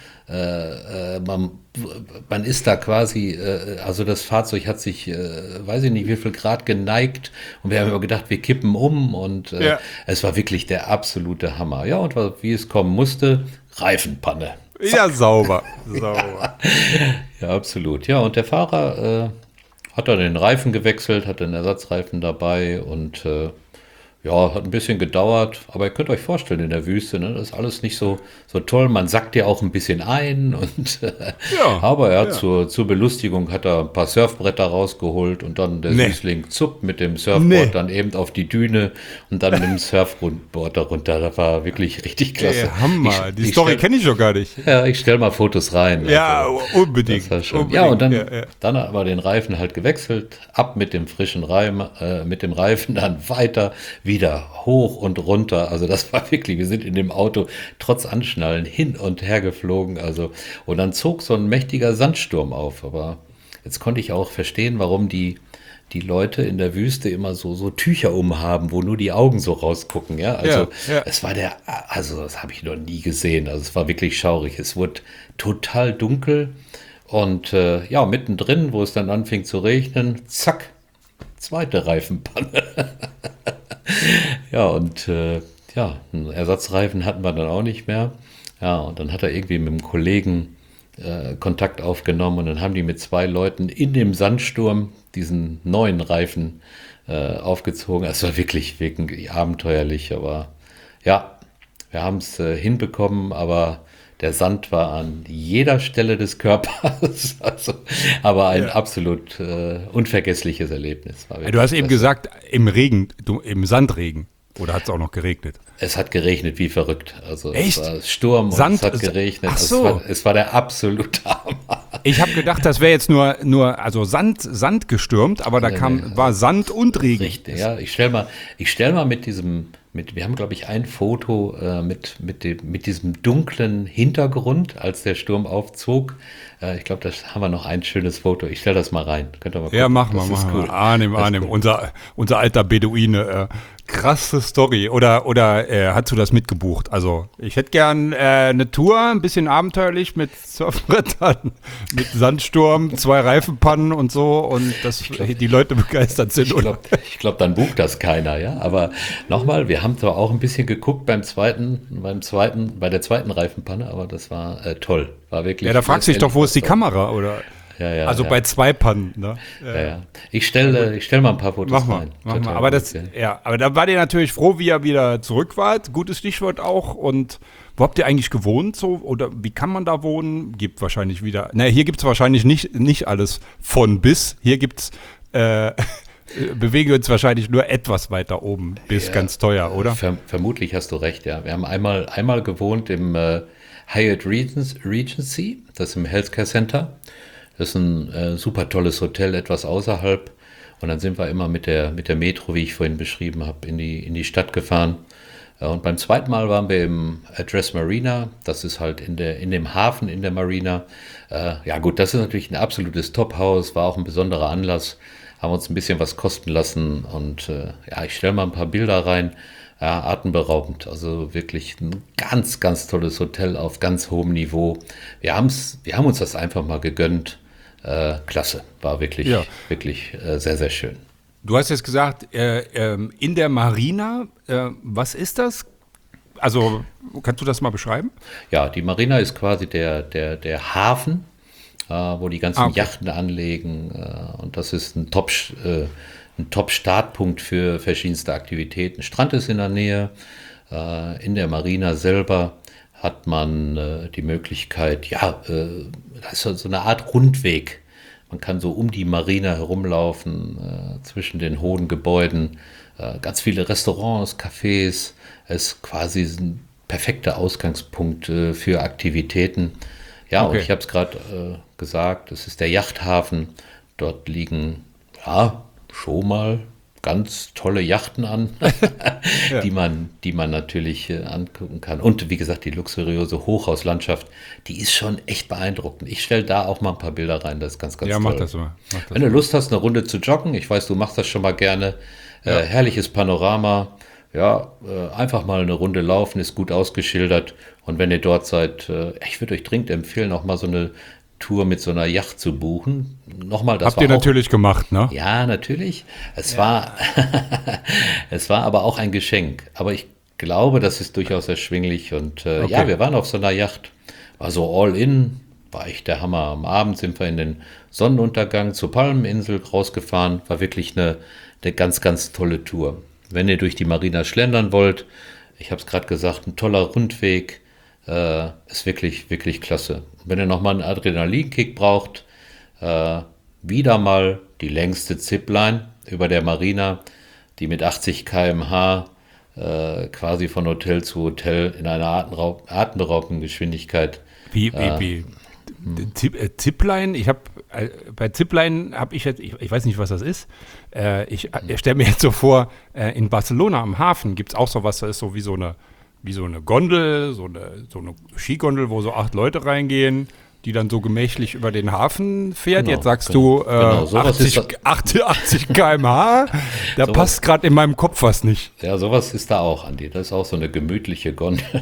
äh, äh, man, man ist da quasi, äh, also das Fahrzeug hat sich, äh, weiß ich nicht, wie viel Grad geneigt und wir haben immer gedacht, wir kippen um und äh, Ja. es war wirklich der absolute Hammer. Ja, und was- wie es kommen musste, Reifenpanne. Ja, sauber. Sauber. Ja, absolut. Ja, und der Fahrer äh, hat dann den Reifen gewechselt, hat den Ersatzreifen dabei und äh, ja, hat ein bisschen gedauert. Aber ihr könnt euch vorstellen, in der Wüste, ne, das ist alles nicht so, so toll. Man sackt ja auch ein bisschen ein. Und, äh, Ja, aber er hat ja. zur, zur Belustigung hat er ein paar Surfbretter rausgeholt und dann der Nee. Süßling zupp mit dem Surfboard Nee. dann eben auf die Düne und dann mit dem Surfboard darunter. Das war wirklich richtig klasse. Ey, Hammer. Ich- Die ich Story stell- kenne ich doch gar nicht. Ja, ich stelle mal Fotos rein. Ja, Also, unbedingt. das war schon. unbedingt. Ja, und dann, Ja, ja. dann haben wir den Reifen halt gewechselt, ab mit dem frischen Reim, äh, mit dem Reifen, dann weiter, wieder hoch und runter. Also das war wirklich, wir sind in dem Auto trotz Anschnallen hin und her geflogen. Also, und dann zog so ein mächtiger Sandsturm auf. Aber jetzt konnte ich auch verstehen, warum die, die Leute in der Wüste immer so, so Tücher umhaben, wo nur die Augen so rausgucken. Ja, also Ja, ja. es war der, also das habe ich noch nie gesehen. Also es war wirklich schaurig. Es wurde total dunkel und äh, ja, mittendrin, wo es dann anfing zu regnen, zack, zweite Reifenpanne. Ja, und äh, ja, einen Ersatzreifen hatten wir dann auch nicht mehr. Ja, und dann hat er irgendwie mit einem Kollegen äh, Kontakt aufgenommen und dann haben die mit zwei Leuten in dem Sandsturm diesen neuen Reifen äh, aufgezogen. Es war wirklich, wirklich abenteuerlich, aber ja, wir haben es äh, hinbekommen, aber der Sand war an jeder Stelle des Körpers, also, aber ein Ja. absolut äh, unvergessliches Erlebnis. War Du wirklich hast eben klasse. gesagt, im Regen, du, im Sandregen. Oder hat es auch noch geregnet? Es hat geregnet wie verrückt. Also Echt? es war Sturm und Sand- es hat geregnet. Ach Also so. Es, war, es war der absolute Hammer. Ich habe gedacht, das wäre jetzt nur, nur also Sand, Sand gestürmt, aber da kam, war Sand und Regen. Richtig, ja. Ich stelle mal, ich stell mal mit diesem, mit, wir haben, glaube ich, ein Foto äh, mit, mit, dem, mit diesem dunklen Hintergrund, als der Sturm aufzog. Äh, ich glaube, da haben wir noch ein schönes Foto. Ich stelle das mal rein. Könnt ihr mal gucken. Ja, mach mal, Das mach ist mal. cool. Arnim, Das ist Arnim, cool. unser, unser alter Beduine. Äh, krasse Story. Oder, oder äh, hast du das mitgebucht? Also, ich hätte gern äh, eine Tour, ein bisschen abenteuerlich mit Surfbrettern, mit Sandsturm, zwei Reifenpannen und so und dass die Leute begeistert sind. Ich Oder? glaube, ich glaub, dann bucht das keiner, ja. Aber nochmal, wir haben zwar auch ein bisschen geguckt beim zweiten, beim zweiten, bei der zweiten Reifenpanne, aber das war äh, toll. War wirklich. Ja, da fragst du dich doch, wo ist die Kamera? Oder? Ja, ja, also ja. bei zwei Pannen, ne? Ja, ja. Ich stelle ich stell mal ein paar Fotos Mach mal, rein. mach mal. Total Aber gut, das, ja. ja, aber da wart ihr natürlich froh, wie ihr wieder zurück wart. Gutes Stichwort auch. Und wo habt ihr eigentlich gewohnt so? Oder wie kann man da wohnen? Gibt wahrscheinlich wieder. Na, hier gibt es wahrscheinlich nicht, nicht alles von bis. Hier gibt's äh, bewegen wir uns wahrscheinlich nur etwas weiter oben bis Ja. ganz teuer, oder? Verm vermutlich hast du recht, ja. Wir haben einmal, einmal gewohnt im äh, Hyatt Regens Regency, das ist im Healthcare Center. Das ist ein äh, super tolles Hotel, etwas außerhalb. Und dann sind wir immer mit der, mit der Metro, wie ich vorhin beschrieben habe, in die, in die Stadt gefahren. Äh, und beim zweiten Mal waren wir im Address Marina. Das ist halt in, der, in dem Hafen in der Marina. Äh, ja gut, das ist natürlich ein absolutes Top-Haus, war auch ein besonderer Anlass. Haben uns ein bisschen was kosten lassen. Und äh, ja, ich stelle mal ein paar Bilder rein. Ja, atemberaubend. Also wirklich ein ganz, ganz tolles Hotel auf ganz hohem Niveau. Wir, haben's, wir haben uns das einfach mal gegönnt. Äh, klasse. War wirklich, Ja. wirklich äh, sehr, sehr schön. Du hast jetzt gesagt, äh, ähm, in der Marina, äh, was ist das? Also, kannst du das mal beschreiben? Ja, die Marina ist quasi der, der, der Hafen, äh, wo die ganzen Ah, okay. Yachten anlegen. Äh, und das ist ein Top, äh, ein Top-Startpunkt für verschiedenste Aktivitäten. Strand ist in der Nähe. Äh, in der Marina selber hat man äh, die Möglichkeit, ja, äh, das ist so so eine Art Rundweg. Man kann so um die Marina herumlaufen, äh, zwischen den hohen Gebäuden. Äh, ganz viele Restaurants, Cafés. Es ist quasi ein perfekter Ausgangspunkt äh, für Aktivitäten. Ja, und Okay. ich habe es gerade äh, gesagt, es ist der Yachthafen. Dort liegen, ja, schon mal ganz tolle Yachten an, die man, die man natürlich äh, angucken kann. Und wie gesagt, die luxuriöse Hochhauslandschaft, die ist schon echt beeindruckend. Ich stelle da auch mal ein paar Bilder rein, das ist ganz, ganz Ja, toll. mach das mal. Mach das Wenn du Lust hast, eine Runde zu joggen, ich weiß, du machst das schon mal gerne, äh, herrliches Panorama, ja, äh, einfach mal eine Runde laufen, ist gut ausgeschildert. Und wenn ihr dort seid, äh, ich würde euch dringend empfehlen, auch mal so eine Tour mit so einer Yacht zu buchen. Nochmal, das Habt ihr war auch, natürlich gemacht, ne? ja, natürlich. Es war, es war aber auch ein Geschenk. Aber ich glaube, das ist durchaus erschwinglich. Und äh, Okay. ja, wir waren auf so einer Yacht. War so all in, war echt der Hammer. Am Abend sind wir in den Sonnenuntergang zur Palmeninsel rausgefahren. War wirklich eine, eine ganz, ganz tolle Tour. Wenn ihr durch die Marina schlendern wollt, ich habe es gerade gesagt, ein toller Rundweg. Äh, ist wirklich, wirklich klasse. Und wenn ihr nochmal einen Adrenalinkick braucht, äh, wieder mal die längste Zipline über der Marina, die mit achtzig Kilometer pro Stunde äh, quasi von Hotel zu Hotel in einer atemraub atemberaubenden Geschwindigkeit. Wie, wie, wie? Zip, äh, Zipline, ich habe äh, bei Zipline habe ich jetzt, ich, ich weiß nicht, was das ist. Äh, ich äh, stelle mir jetzt so vor, äh, in Barcelona am Hafen gibt es auch sowas, das ist so wie so eine, wie so eine Gondel, so eine, so eine Skigondel, wo so acht Leute reingehen, die dann so gemächlich über den Hafen fährt. Genau, Jetzt sagst genau, du äh, genau, sowas ist achtzig, achtzig, achtzig Kilometer pro Stunde, da Sowas- passt gerade in meinem Kopf was nicht. Ja, sowas ist da auch, Andi. Das ist auch so eine gemütliche Gondel.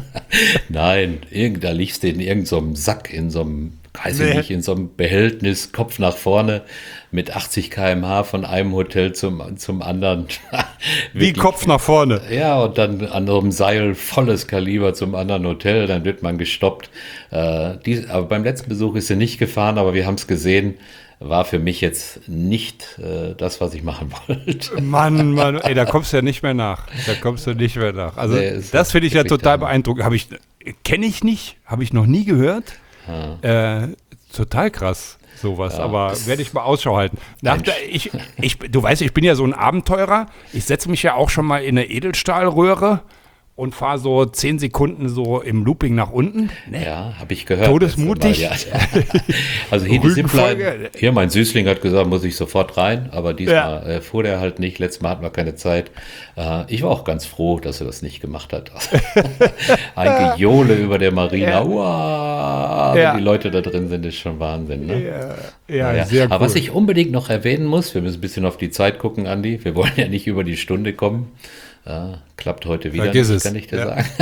Nein, irgend, da liegst du in irgendeinem so einem Sack, in so einem, weiß ich Nee. nicht, in so einem Behältnis, Kopf nach vorne, mit achtzig Kilometer pro Stunde von einem Hotel zum, zum anderen. Wie Wirklich. Kopf nach vorne. Ja, und dann an so einem Seil volles Kaliber zum anderen Hotel, dann wird man gestoppt. Äh, die, aber beim letzten Besuch ist sie nicht gefahren, aber wir haben es gesehen. War für mich jetzt nicht äh, das, was ich machen wollte. Mann, Mann, ey, da kommst du ja nicht mehr nach. Da kommst du nicht mehr nach. Also Nee, ist das finde ich ja wirklich total der Hammer. beeindruckend. Habe ich, kenne ich nicht, habe ich noch nie gehört. Äh, total krass, sowas. Aber werde ich mal Ausschau halten. Nach der, ich, ich, du weißt, ich bin ja so ein Abenteurer. Ich setze mich ja auch schon mal in eine Edelstahlröhre und fahre so zehn Sekunden so im Looping nach unten. Ja, habe ich gehört. Todesmutig. letztes Mal, ja. Also hier die Rügenfolge. Zipline, hier mein Süßling hat gesagt, muss ich sofort rein, aber diesmal Ja. äh, fuhr der halt nicht, letztes Mal hatten wir keine Zeit. Äh, ich war auch ganz froh, dass er das nicht gemacht hat. Ein Gejohle über der Marina, Ja. Uah, wenn Ja. die Leute da drin sind, ist schon Wahnsinn. Ne? Ja, ja, Ja, sehr cool. aber was ich unbedingt noch erwähnen muss, wir müssen ein bisschen auf die Zeit gucken, Andi. Wir wollen ja nicht über die Stunde kommen. Äh, klappt heute wieder Vergiss nicht, es. kann ich dir Ja. sagen.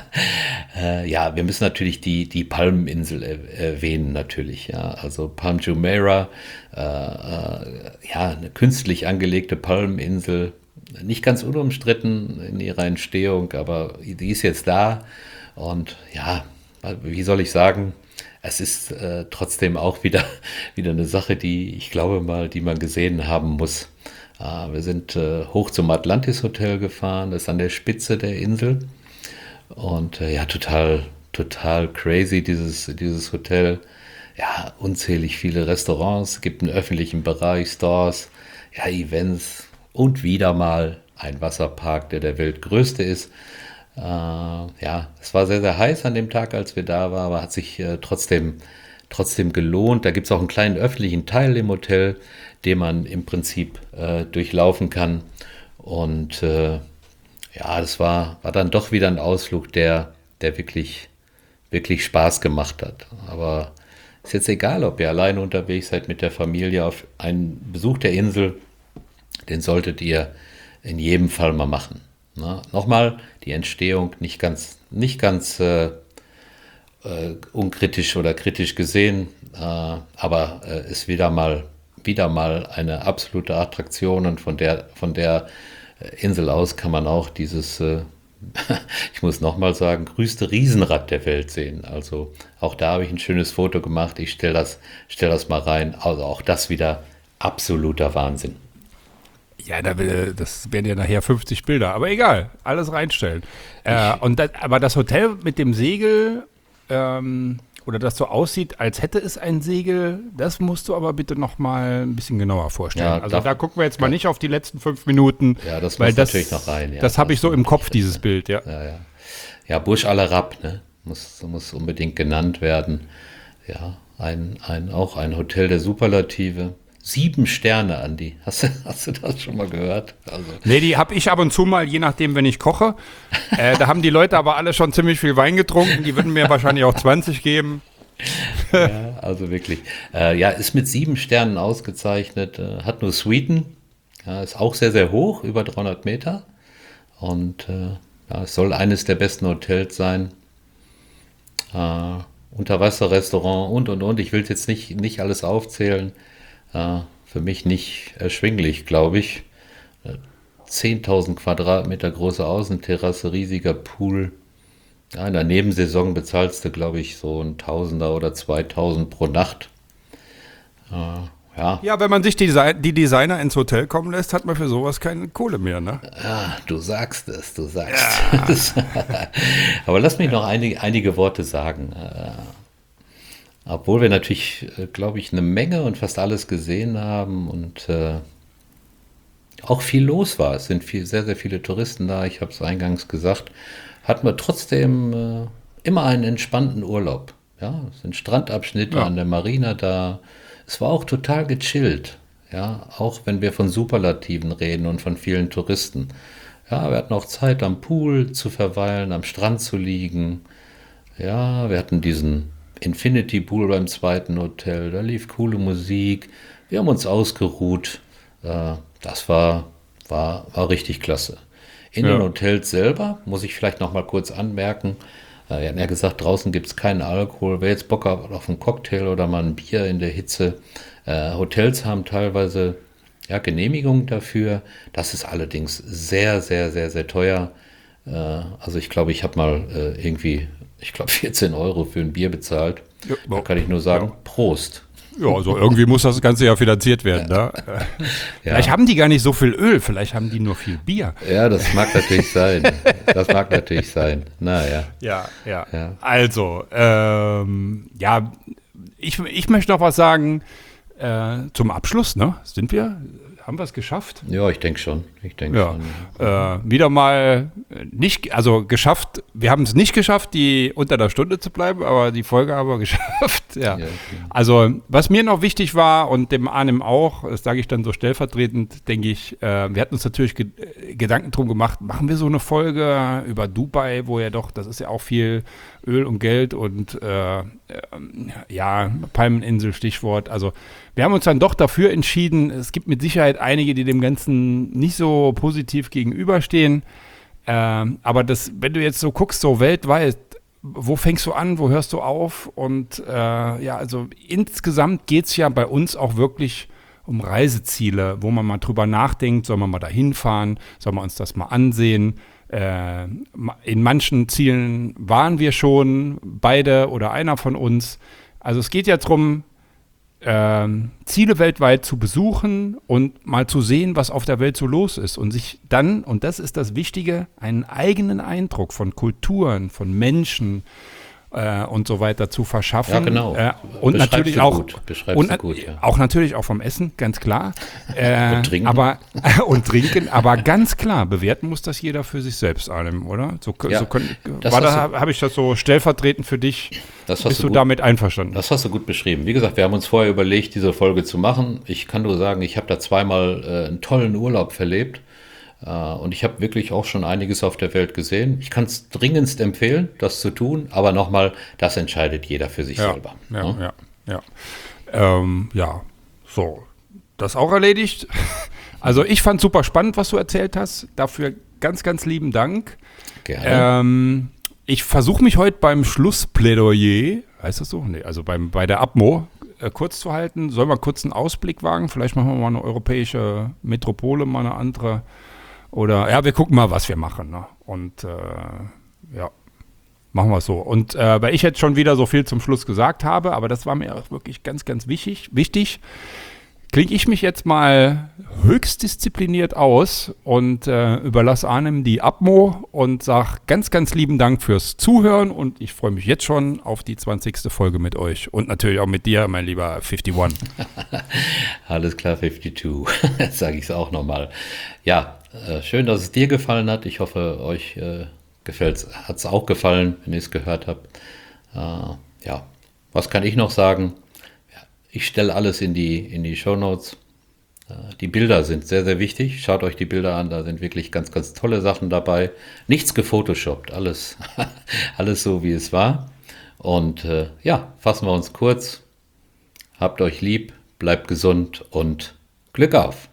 äh, ja, wir müssen natürlich die, die Palmeninsel er erwähnen, natürlich. Ja, also Palm Jumeirah, äh, äh, ja, eine künstlich angelegte Palmeninsel, nicht ganz unumstritten in ihrer Entstehung, aber die ist jetzt da. Und ja, wie soll ich sagen, es ist äh, trotzdem auch wieder, wieder eine Sache, die ich glaube mal, die man gesehen haben muss. Äh, wir sind äh, hoch zum Atlantis Hotel gefahren, das ist an der Spitze der Insel. Und äh, ja, total, total crazy, dieses, dieses Hotel. Ja, unzählig viele Restaurants, gibt einen öffentlichen Bereich, Stores, ja, Events und wieder mal ein Wasserpark, der der weltgrößte ist. Äh, ja, es war sehr, sehr heiß an dem Tag, als wir da waren, aber hat sich äh, trotzdem, trotzdem gelohnt. Da gibt es auch einen kleinen öffentlichen Teil im Hotel, den man im Prinzip äh, durchlaufen kann. Und äh, ja, das war, war dann doch wieder ein Ausflug, der, der wirklich, wirklich Spaß gemacht hat. Aber ist jetzt egal, ob ihr alleine unterwegs seid mit der Familie auf einen Besuch der Insel, den solltet ihr in jedem Fall mal machen. Na, nochmal, die Entstehung nicht ganz, nicht ganz äh, äh, unkritisch oder kritisch gesehen, äh, aber äh, ist wieder mal, wieder mal eine absolute Attraktion und von der, von der Insel aus kann man auch dieses, äh, ich muss nochmal sagen, größte Riesenrad der Welt sehen. Also auch da habe ich ein schönes Foto gemacht. Ich stelle das, stell das mal rein. Also auch das wieder absoluter Wahnsinn. Ja, da, das werden ja nachher fünfzig Bilder, aber egal, alles reinstellen. Äh, und das, aber das Hotel mit dem Segel, ähm, oder das so aussieht, als hätte es ein Segel, das musst du aber bitte noch mal ein bisschen genauer vorstellen. Ja, also darf, da gucken wir jetzt mal nicht auf die letzten fünf Minuten. Ja, das weil muss das, natürlich noch rein. Ja, das habe ich so im Kopf, dieses ja. Bild, ja. Ja, ja. Ja, Burj Al Arab, ne? muss, muss unbedingt genannt werden. Ja, ein, ein, auch ein Hotel der Superlative. Sieben Sterne, Andi. Hast du, hast du das schon mal gehört? Also. Nee, die habe ich ab und zu mal, je nachdem, wenn ich koche. Äh, da haben die Leute aber alle schon ziemlich viel Wein getrunken. Die würden mir wahrscheinlich auch zwanzig geben. Ja, also wirklich. Äh, ja, ist mit sieben Sternen ausgezeichnet. Äh, hat nur Suiten. Ja, ist auch sehr, sehr hoch, über dreihundert Meter. Und äh, ja, es soll eines der besten Hotels sein. Äh, Unterwasserrestaurant und, und, und. Ich will jetzt nicht, nicht alles aufzählen. Äh, für mich nicht erschwinglich, glaube ich. Äh, zehntausend Quadratmeter große Außenterrasse, riesiger Pool. Ja, in der Nebensaison bezahlst du, glaube ich, so ein Tausender oder zweitausend pro Nacht. Äh, ja. Ja, wenn man sich die, die Designer ins Hotel kommen lässt, hat man für sowas keine Kohle mehr, ne? Ja, du sagst es, du sagst ja. es. Aber lass mich noch einige, einige Worte sagen. Äh, obwohl wir natürlich, äh, glaube ich, eine Menge und fast alles gesehen haben und äh, auch viel los war. Es sind viel, sehr, sehr viele Touristen da. Ich habe es eingangs gesagt. Hatten wir trotzdem äh, immer einen entspannten Urlaub. Ja, es sind Strandabschnitte ja. an der Marina da. Es war auch total gechillt. Ja, auch wenn wir von Superlativen reden und von vielen Touristen. Ja, wir hatten auch Zeit am Pool zu verweilen, am Strand zu liegen. Ja, wir hatten diesen Infinity Pool beim zweiten Hotel. Da lief coole Musik. Wir haben uns ausgeruht. Äh, das war, war, war richtig klasse. In ja. den Hotels selber, muss ich vielleicht noch mal kurz anmerken, äh, wir hatten ja gesagt, draußen gibt es keinen Alkohol. Wer jetzt Bock hat auf einen Cocktail oder mal ein Bier in der Hitze, äh, Hotels haben teilweise ja, Genehmigungen dafür. Das ist allerdings sehr, sehr, sehr, sehr teuer. Äh, also ich glaube, ich habe mal äh, irgendwie, ich glaube vierzehn Euro für ein Bier bezahlt. Ja, da kann ich nur sagen, ja. Prost. Ja, also irgendwie muss das Ganze ja finanziert werden. Ja. Ne? Ja. Vielleicht haben die gar nicht so viel Öl, vielleicht haben die nur viel Bier. Ja, das mag natürlich sein. Das mag natürlich sein. Naja. Ja, ja, ja. Also, ähm, ja, ich, ich möchte noch was sagen äh, zum Abschluss. Ne? Sind wir? Haben wir es geschafft? Ja, ich denke schon. Ich denke ja. schon. Äh, wieder mal nicht, also geschafft, wir haben es nicht geschafft, die unter der Stunde zu bleiben, aber die Folge haben wir geschafft. Ja. Ja, okay. Also, was mir noch wichtig war und dem Arnim auch, das sage ich dann so stellvertretend, denke ich, äh, wir hatten uns natürlich ge- Gedanken drum gemacht, machen wir so eine Folge über Dubai, wo ja doch, das ist ja auch viel Öl und Geld und äh, äh, ja, Palmeninsel, Stichwort. Also wir haben uns dann doch dafür entschieden, es gibt mit Sicherheit einige, die dem Ganzen nicht so positiv gegenüberstehen. Ähm, aber das, wenn du jetzt so guckst, so weltweit, wo fängst du an, wo hörst du auf? Und äh, ja, also insgesamt geht es ja bei uns auch wirklich um Reiseziele, wo man mal drüber nachdenkt, soll man mal da hinfahren, soll man uns das mal ansehen. Äh, in manchen Zielen waren wir schon, beide oder einer von uns. Also es geht ja darum, ähm, Ziele weltweit zu besuchen und mal zu sehen, was auf der Welt so los ist und sich dann, und das ist das Wichtige, einen eigenen Eindruck von Kulturen, von Menschen äh, und so weiter zu verschaffen. Ja, genau. Äh, und Beschreibst natürlich du auch gut. Beschreibst und du gut, ja. auch natürlich auch vom Essen, ganz klar. Äh, Und trinken. Aber und trinken, aber ganz klar bewerten muss das jeder für sich selbst, Arnim, oder? So, Ja, so können, das war hast da du- habe ich das so stellvertretend für dich. Das hast Bist du du gut- damit einverstanden? Das hast du gut beschrieben. Wie gesagt, wir haben uns vorher überlegt, diese Folge zu machen. Ich kann nur sagen, ich habe da zweimal äh, einen tollen Urlaub verlebt. Äh, und ich habe wirklich auch schon einiges auf der Welt gesehen. Ich kann es dringendst empfehlen, das zu tun. Aber nochmal, das entscheidet jeder für sich Ja, selber. ja, ne? ja, ja. Ähm, ja, so. Das auch erledigt. Also ich fand super spannend, was du erzählt hast. Dafür ganz, ganz lieben Dank. Gerne. Ähm, ich versuche mich heute beim Schlussplädoyer, heißt das so? Nee, also beim, bei der Abmo äh, kurz zu halten. Sollen wir kurz einen Ausblick wagen? Vielleicht machen wir mal eine europäische Metropole, mal eine andere. Oder, ja, wir gucken mal, was wir machen. Ne? Und äh, ja, machen wir es so. Und äh, weil ich jetzt schon wieder so viel zum Schluss gesagt habe, aber das war mir auch wirklich ganz, ganz wichtig, wichtig, klinge ich mich jetzt mal höchst diszipliniert aus und äh, überlasse Arnim die Abmo und sage ganz, ganz lieben Dank fürs Zuhören und ich freue mich jetzt schon auf die zwanzigste Folge mit euch und natürlich auch mit dir, mein lieber einundfünfzig. Alles klar, zweiundfünfzig. Jetzt sage ich es auch nochmal. Ja, äh, schön, dass es dir gefallen hat. Ich hoffe, euch äh, hat es auch gefallen, wenn ihr es gehört habt. Äh, ja, was kann ich noch sagen? Ja, ich stelle alles in die, in die Shownotes. Äh, die Bilder sind sehr, sehr wichtig. Schaut euch die Bilder an, da sind wirklich ganz, ganz tolle Sachen dabei. Nichts gefotoshoppt, alles, alles so, wie es war. Und äh, ja, fassen wir uns kurz. Habt euch lieb, bleibt gesund und Glück auf!